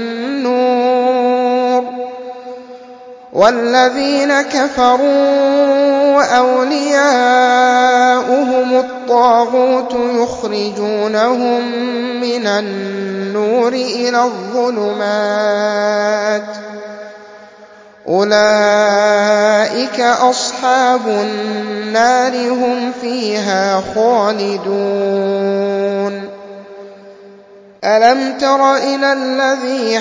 النور والذين كفروا أولياؤهم الطاغوت يخرجونهم من النور إلى الظلمات أولئك أصحاب النار هم فيها خالدون ألم تر إلى الذي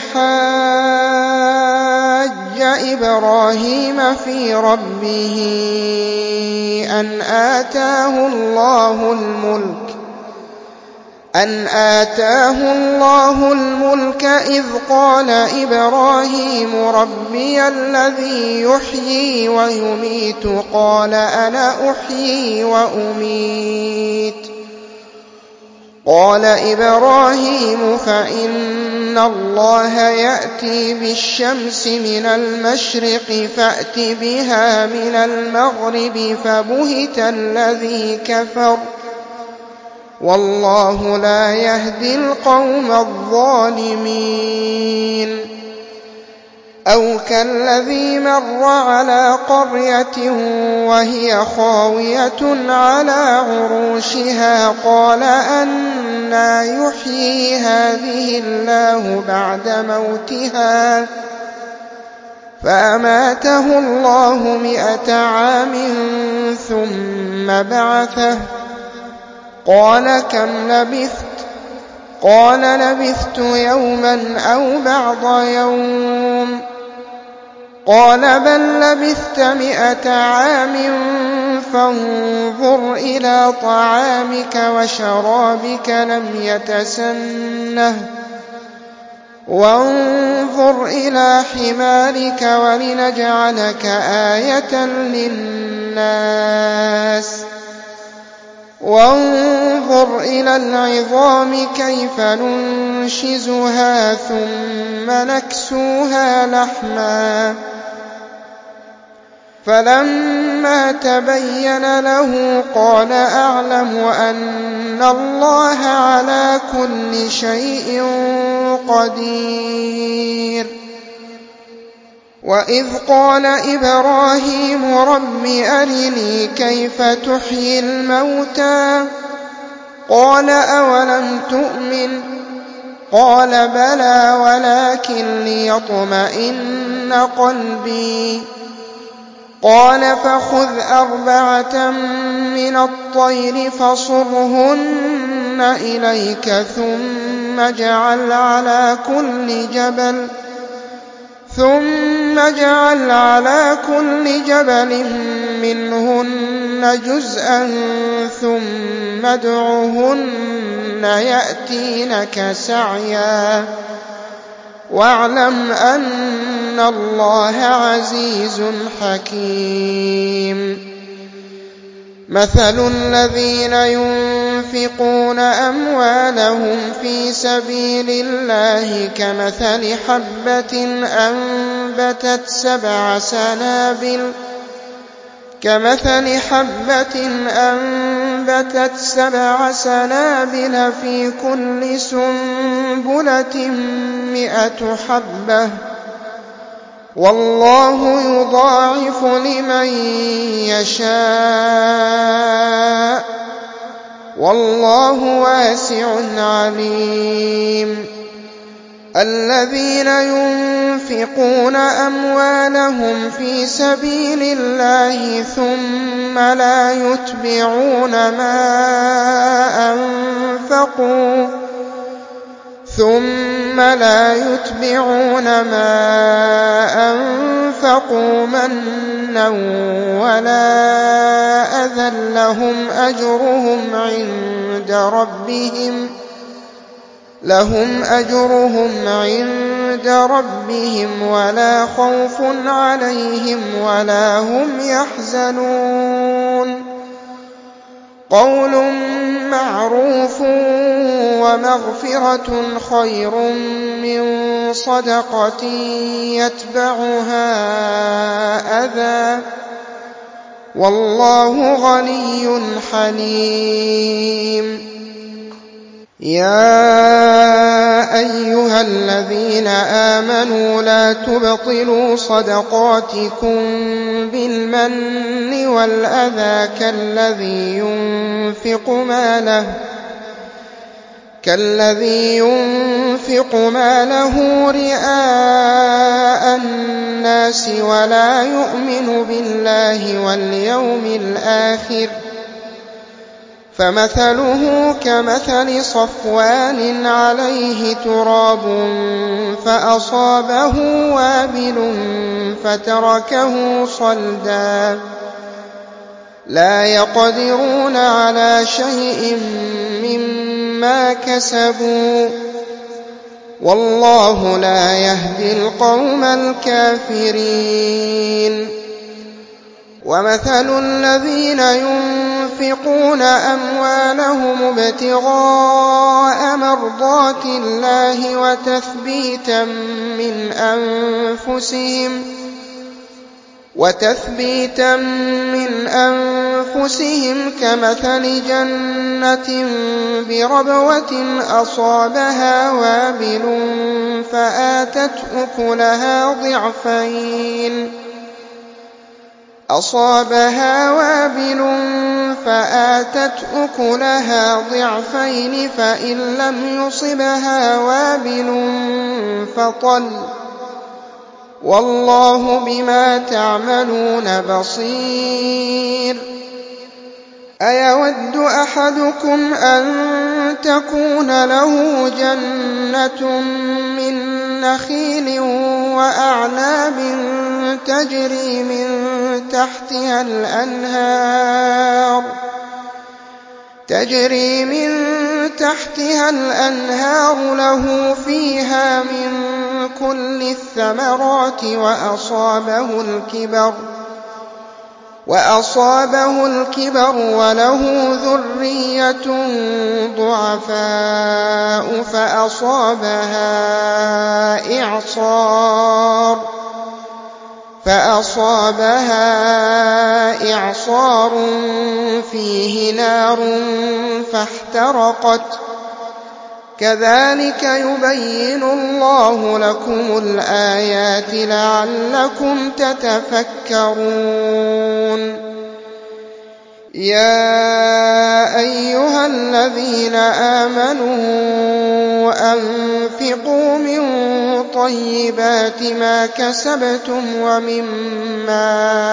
حاج إبراهيم في ربه أن آتاه الله الملك أن آتاه الله الملك إذ قال إبراهيم ربي الذي يحيي ويميت قال أنا أحيي وأميت قال إبراهيم فإن الله يأتي بالشمس من المشرق فأت بها من المغرب فبهت الذي كفر والله لا يهدي القوم الظالمين أو كالذي مر على قرية وهي خاوية على عروشها قال أنى يحيي هذه الله بعد موتها فأماته الله مئة عام ثم بعثه قال كم لبثت قال لبثت يوما أو بعض يوم قال بل لبثت مئة عام فانظر إلى طعامك وشرابك لم يتسنه وانظر إلى حمارك ولنجعلك آية للناس وانظر إلى العظام كيف ننشزها ثم نكسوها لحما فلما تبين له قال أعلم أن الله على كل شيء قدير وإذ قال إبراهيم رب أرني كيف تحيي الموتى قال أولم تؤمن قال بلى ولكن ليطمئن قلبي قال فخذ أربعة من الطير فصرهن إليك ثم اجعل على كل جبل ثم اجعل على كل جبل منهن جزءا ثم ادعهن يأتينك سعيا واعلم أن الله عزيز حكيم مثل الذين ينفقون أموالهم في سبيل الله كمثل حبة أنبتت سبع سنابل كمثل حبة أنبتت سبع سنابل في كل سنبلة مئة حبة والله يضاعف لمن يشاء والله واسع عليم الذين ينفقون أموالهم في سبيل الله ثم لا يتبعون ما أنفقوا ثم لا يتبعون ما أنفقوا منا ولا أذى لهم أجرهم عند ربهم لهم أجرهم عند ربهم ولا خوف عليهم ولا هم يحزنون قول معروف ومغفرة خير من صدقة يتبعها أذى والله غني حليم يا أيها الذين آمنوا لا تبطلوا صدقاتكم بالمن والأذى كالذي ينفق ماله كالذي ينفق ماله رئاء الناس ولا يؤمن بالله واليوم الآخر فمثله كمثل صفوان عليه تراب فأصابه وابل فتركه صلدا لا يقدرون على شيء مما مما كسبوا والله لا يهدي القوم الكافرين ومثل الذين ينفقون أموالهم ابتغاء مرضات الله وتثبيتا من أنفسهم وتثبيتا من أنفسهم كمثل جنة بربوة أصابها وابل فآتت أكلها ضعفين أصابها وابل فآتت أكلها ضعفين فإن لم يصبها وابل فطل والله بما تعملون بصير أيود أحدكم أن تكون له جنة من نخيل وأعناب تجري من تحتها الأنهار تجري من تحتها الأنهار له فيها من كل الثمرات وأصابه الكبر وأصابه الكبر وله ذرية ضعفاء فأصابها إعصار فأصابها إعصار فيه نار فاحترقت كذلك يبين الله لكم الآيات لعلكم تتفكرون يا أيها الذين آمنوا أنفقوا من طيبات ما كسبتم ومما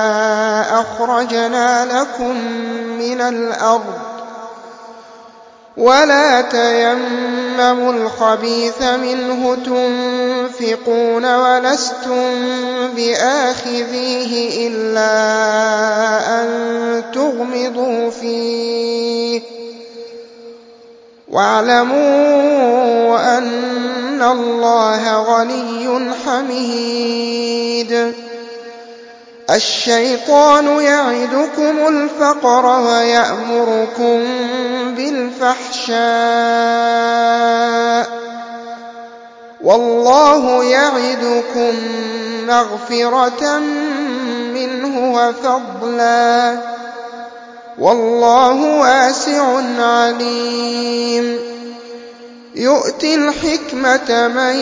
أخرجنا لكم من الأرض ولا تيمموا الخبيث منه تنفقون ولستم بآخذيه إلا أن تغمضوا فيه واعلموا أن الله غني حميد الشيطان يعدكم الفقر ويأمركم بالفحشاء والله يعدكم مغفرة منه وفضلا والله واسع عليم يؤتي الحكمة من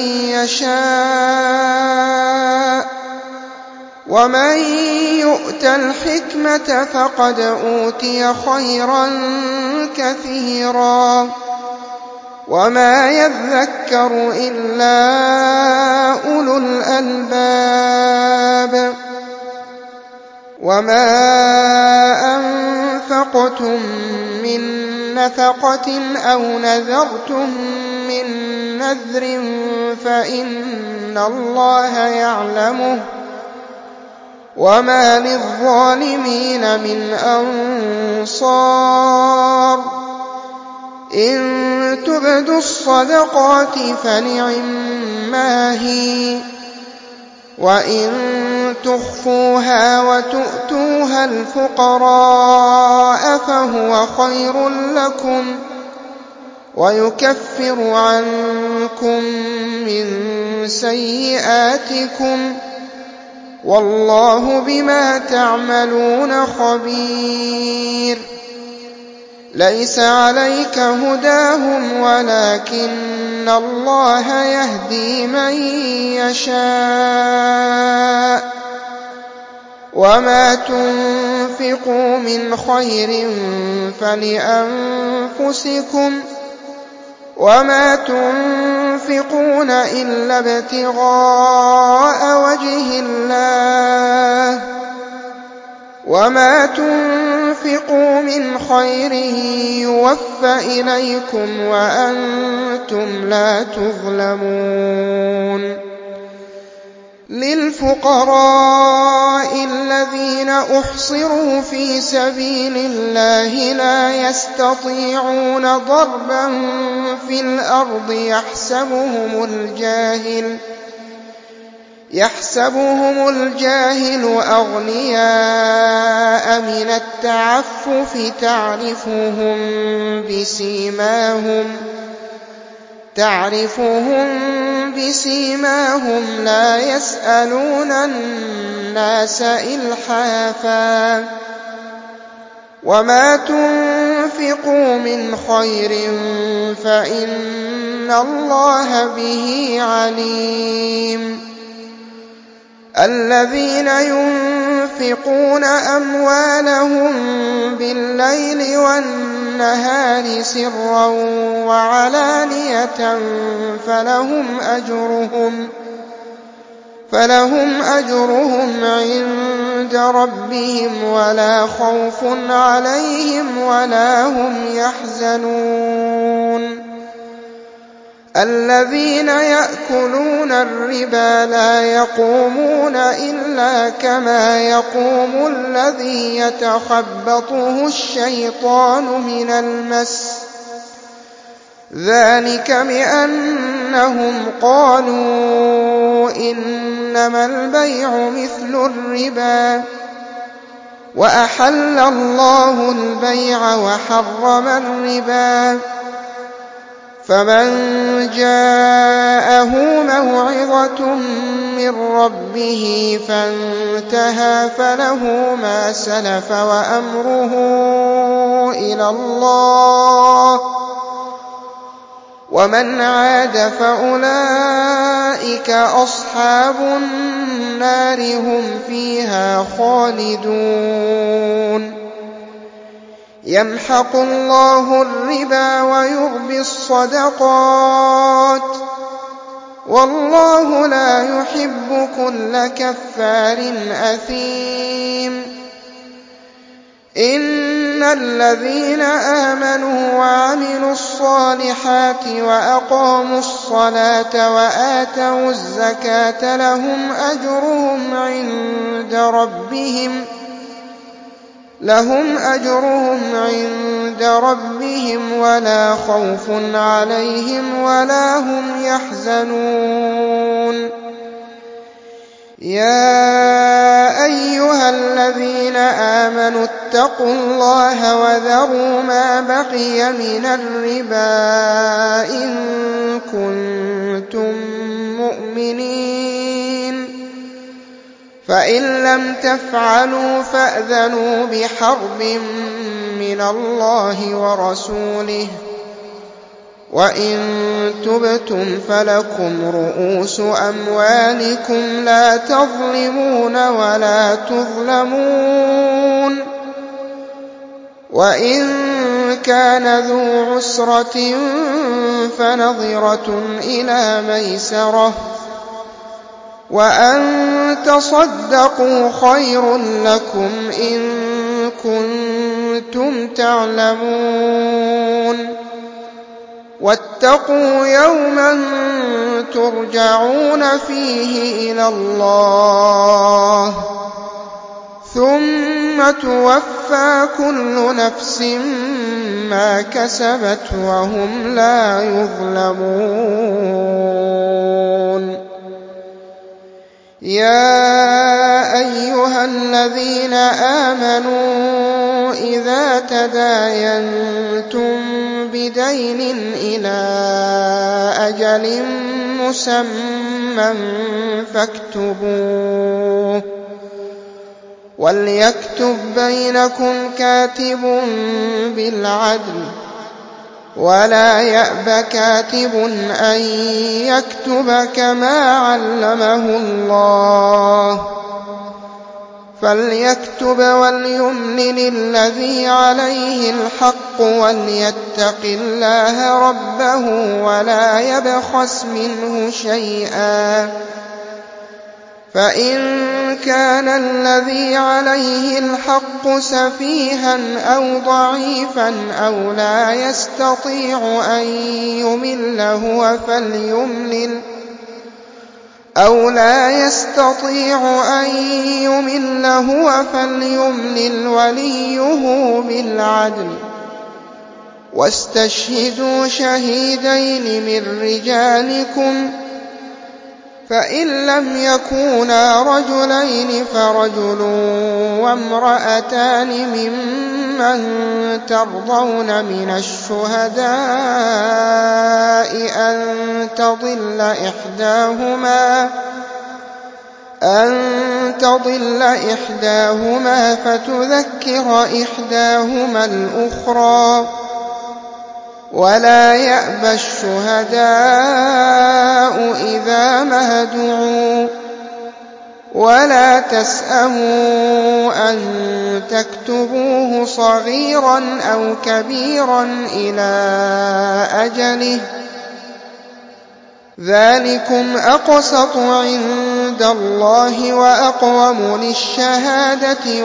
يشاء ومن يؤت الحكمة فقد أوتي خيرا كثيرا وما يذكر إلا أولو الألباب وما أنفقتم من نفقة أو نذرتم من نذر فإن الله يعلمه وما للظالمين من أنصار إن تبدوا الصدقات فنعما هي وإن تخفوها وتؤتوها الفقراء فهو خير لكم ويكفر عنكم من سيئاتكم والله بما تعملون خبير ليس عليك هداهم ولكن الله يهدي من يشاء وما تنفقوا من خير فلأنفسكم وما تنفقون إلا ابتغاء وجه الله وما تنفقوا من خير يوفى إليكم وأنتم لا تظلمون للفقراء الذين أحصروا في سبيل الله لا يستطيعون ضربا في الأرض يحسبهم الجاهل يحسبهم الجاهل أغنياء من التعفف تعرفهم بسيماهم تعرفهم بسيماهم لا يسألون الناس إلحافا وما تنفقوا من خير فإن الله به عليم الذين ينفقون أموالهم بالليل والنهار سرا وعلانية فلهم أجرهم فلهم أجرهم عند ربهم ولا خوف عليهم ولا هم يحزنون الذين يأكلون الربا لا يقومون إلا كما يقوم الذي يتخبطه الشيطان من المس ذلك بأنهم قالوا إنما البيع مثل الربا وأحل الله البيع وحرم الربا فمن جاءه موعظة من ربه فانتهى فله ما سلف وأمره إلى الله ومن عاد فأولئك أصحاب النار هم فيها خالدون يمحق الله الربا ويربي الصدقات والله لا يحب كل كفار أثيم إن الذين آمنوا وعملوا الصالحات وأقاموا الصلاة وآتوا الزكاة لهم أجرهم عند ربهم لهم أجرهم عند ربهم ولا خوف عليهم ولا هم يحزنون يا أيها الذين آمنوا اتقوا الله وذروا ما بقي من الربا إن كنتم مؤمنين فإن لم تفعلوا فأذنوا بحرب من الله ورسوله وإن تبتم فلكم رؤوس أموالكم لا تظلمون ولا تظلمون وإن كان ذو عسرة فنظرة إلى ميسرة وأن تصدقوا خير لكم إن كنتم تعلمون واتقوا يوما ترجعون فيه إلى الله ثم توفى كل نفس ما كسبت وهم لا يظلمون يا أيها الذين آمنوا إذا تداينتم بدين إلى أجل مسمى فاكتبوه وليكتب بينكم كاتب بالعدل ولا يأب كاتب أن يكتب كما علمه الله فليكتب وليملل الذي عليه الحق وليتق الله ربه ولا يبخس منه شيئا فإن كان الذي عليه الحق سفيها أو ضعيفا أو لا يستطيع أن يمل هو فليملل أَوْ لَا يَسْتَطِيعُ أَن يُمِلَّ هُوَ فَلْيُمْلِلْ وَلِيُّهُ بِالْعَدْلِ ۚ وَاسْتَشْهِدُوا شَهِيدَيْنِ مِن رِّجَالِكُمْ ۖ فَإِن لَّمْ يَكُونَا رَجُلَيْنِ فَرَجُلٌ وَامْرَأَتَانِ مِمَّن تَرْضَوْنَ مِنَ الشُّهَدَاءِ أَن تَضِلَّ إِحْدَاهُمَا فَتُذَكِّرَ إِحْدَاهُمَا الْأُخْرَىٰ ۚ وَلَا يَأْبَ الشُّهَدَاءُ إِذَا مَا دُعُوا ۚ وَلَا تَسْأَمُوا أَن تَكْتُبُوهُ صَغِيرًا أَوْ كَبِيرًا إِلَىٰ أَجَلِهِ ۚ ذَٰلِكُمْ أَقْسَطُ عِندَ اللَّهِ وَأَقْوَمُ لِلشَّهَادَةِ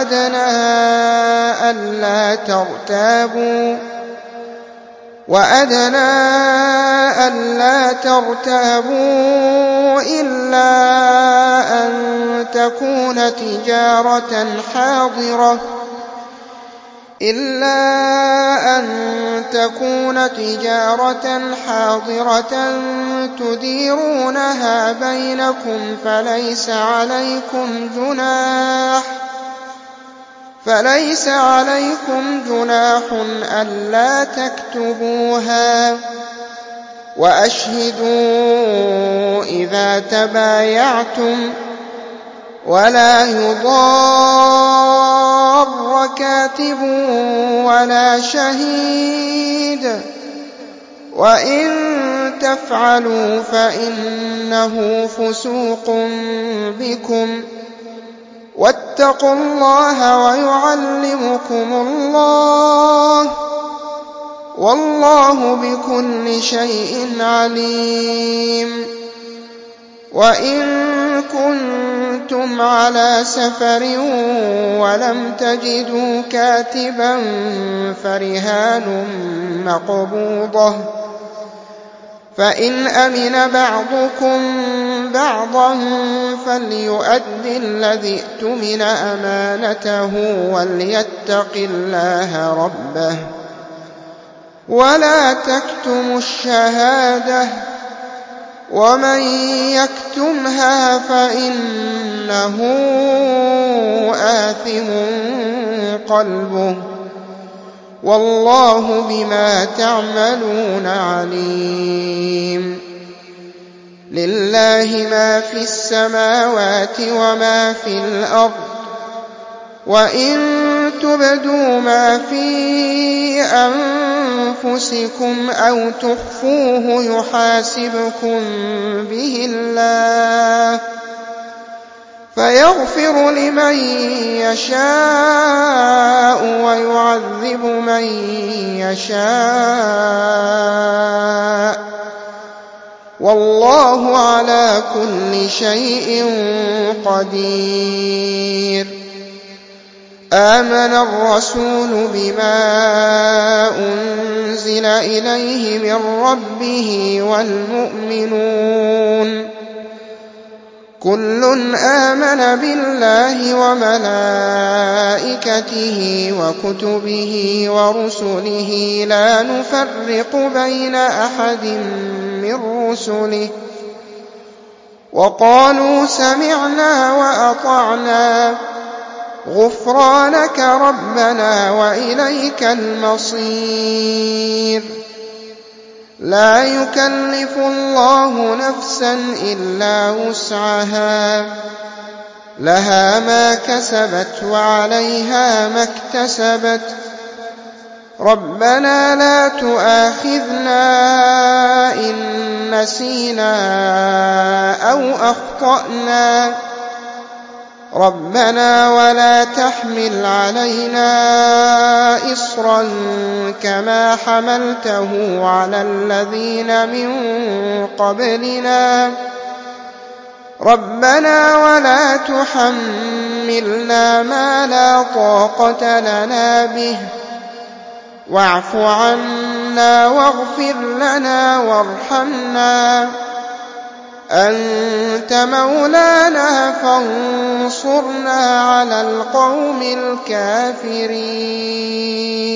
وَأَدْنَىٰ أَلَّا تَرْتَابُوا إِلَّا أَن تَكُونَ تِجَارَةً حَاضِرَةً تُدِيرُونَهَا بَيْنَكُمْ فَلَيْسَ عَلَيْكُمْ جُنَاحٌ أَلَّا تَكْتُبُوهَا ۗ وَأَشْهِدُوا إِذَا تَبَايَعْتُمْ ۚ وَلَا يُضَارَّ كَاتِبٌ وَلَا شَهِيدٌ ۚ وَإِن تَفْعَلُوا فَإِنَّهُ فُسُوقٌ بِكُمْ ۗ وَاتَّقُوا اللَّهَ وَيُعَلِّمُكُمُ اللَّهُ ۗ وَاللَّهُ بِكُلِّ شَيْءٍ عَلِيمٌ. وَإِن كُنتُمْ عَلَىٰ سَفَرٍ وَلَمْ تَجِدُوا كَاتِبًا فَرِهَانٌ مَّقْبُوضَةٌ ۖ فَإِنْ أَمِنَ بَعْضُكُم بَعْضًا فَلْيُؤَدِّ الَّذِي اؤْتُمِنَ أَمَانَتَهُ وَلْيَتَّقِ اللَّهَ رَبَّهُ ۗ وَلَا تَكْتُمُوا الشَّهَادَةَ ۚ وَمَن يَكْتُمْهَا فَإِنَّهُ آثِمٌ قَلْبُهُ ۗ وَاللَّهُ بِمَا تَعْمَلُونَ عَلِيمٌ. لِلَّهِ مَا فِي السَّمَاوَاتِ وَمَا فِي الْأَرْضِ ۚ وَإِن تُبْدُوا مَا فِي أَنفُسِكُمْ أَوْ تُخْفُوهُ يُحَاسِبْكُم بِهِ اللَّهُ، فَيَغْفِرُ لِمَن يَشَاءُ وَيُعَذِّبُ مَن يَشَاءُ ۗ وَاللَّهُ عَلَىٰ كُلِّ شَيْءٍ قَدِيرٌ. آمَنَ الرَّسُولُ بِمَا أُنزِلَ إِلَيْهِ مِن رَّبِّهِ وَالْمُؤْمِنُونَ كُلٌّ آمَنَ بِاللَّهِ وَمَلَائِكَتِهِ وَكُتُبِهِ وَرُسُلِهِ لَا نُفَرِّقُ بَيْنَ أَحَدٍ مِّن رُّسُلِهِ ۚ وَقَالُوا سَمِعْنَا وَأَطَعْنَا ۖ غُفْرَانَكَ رَبَّنَا وَإِلَيْكَ الْمَصِيرُ. لَا يُكَلِّفُ اللَّهُ نَفْسًا إِلَّا وُسْعَهَا ۖ لَهَا مَا كَسَبَتْ وَعَلَيْهَا مَا اكْتَسَبَتْ ۗ رَبَّنَا لَا تُؤَاخِذْنَا إِن نَّسِينَا أَوْ أَخْطَأْنَا ۚ رَبَّنَا وَلَا تَحْمِلْ عَلَيْنَا إِصْرًا كَمَا حَمَلْتَهُ عَلَى الَّذِينَ مِن قَبْلِنَا ۚ رَبَّنَا وَلَا تُحَمِّلْنَا مَا لَا طَاقَةَ لَنَا بِهِ ۖ وَاعْفُ عَنَّا وَاغْفِرْ لَنَا وَارْحَمْنَا أنت مولانا فانصرنا على القوم الكافرين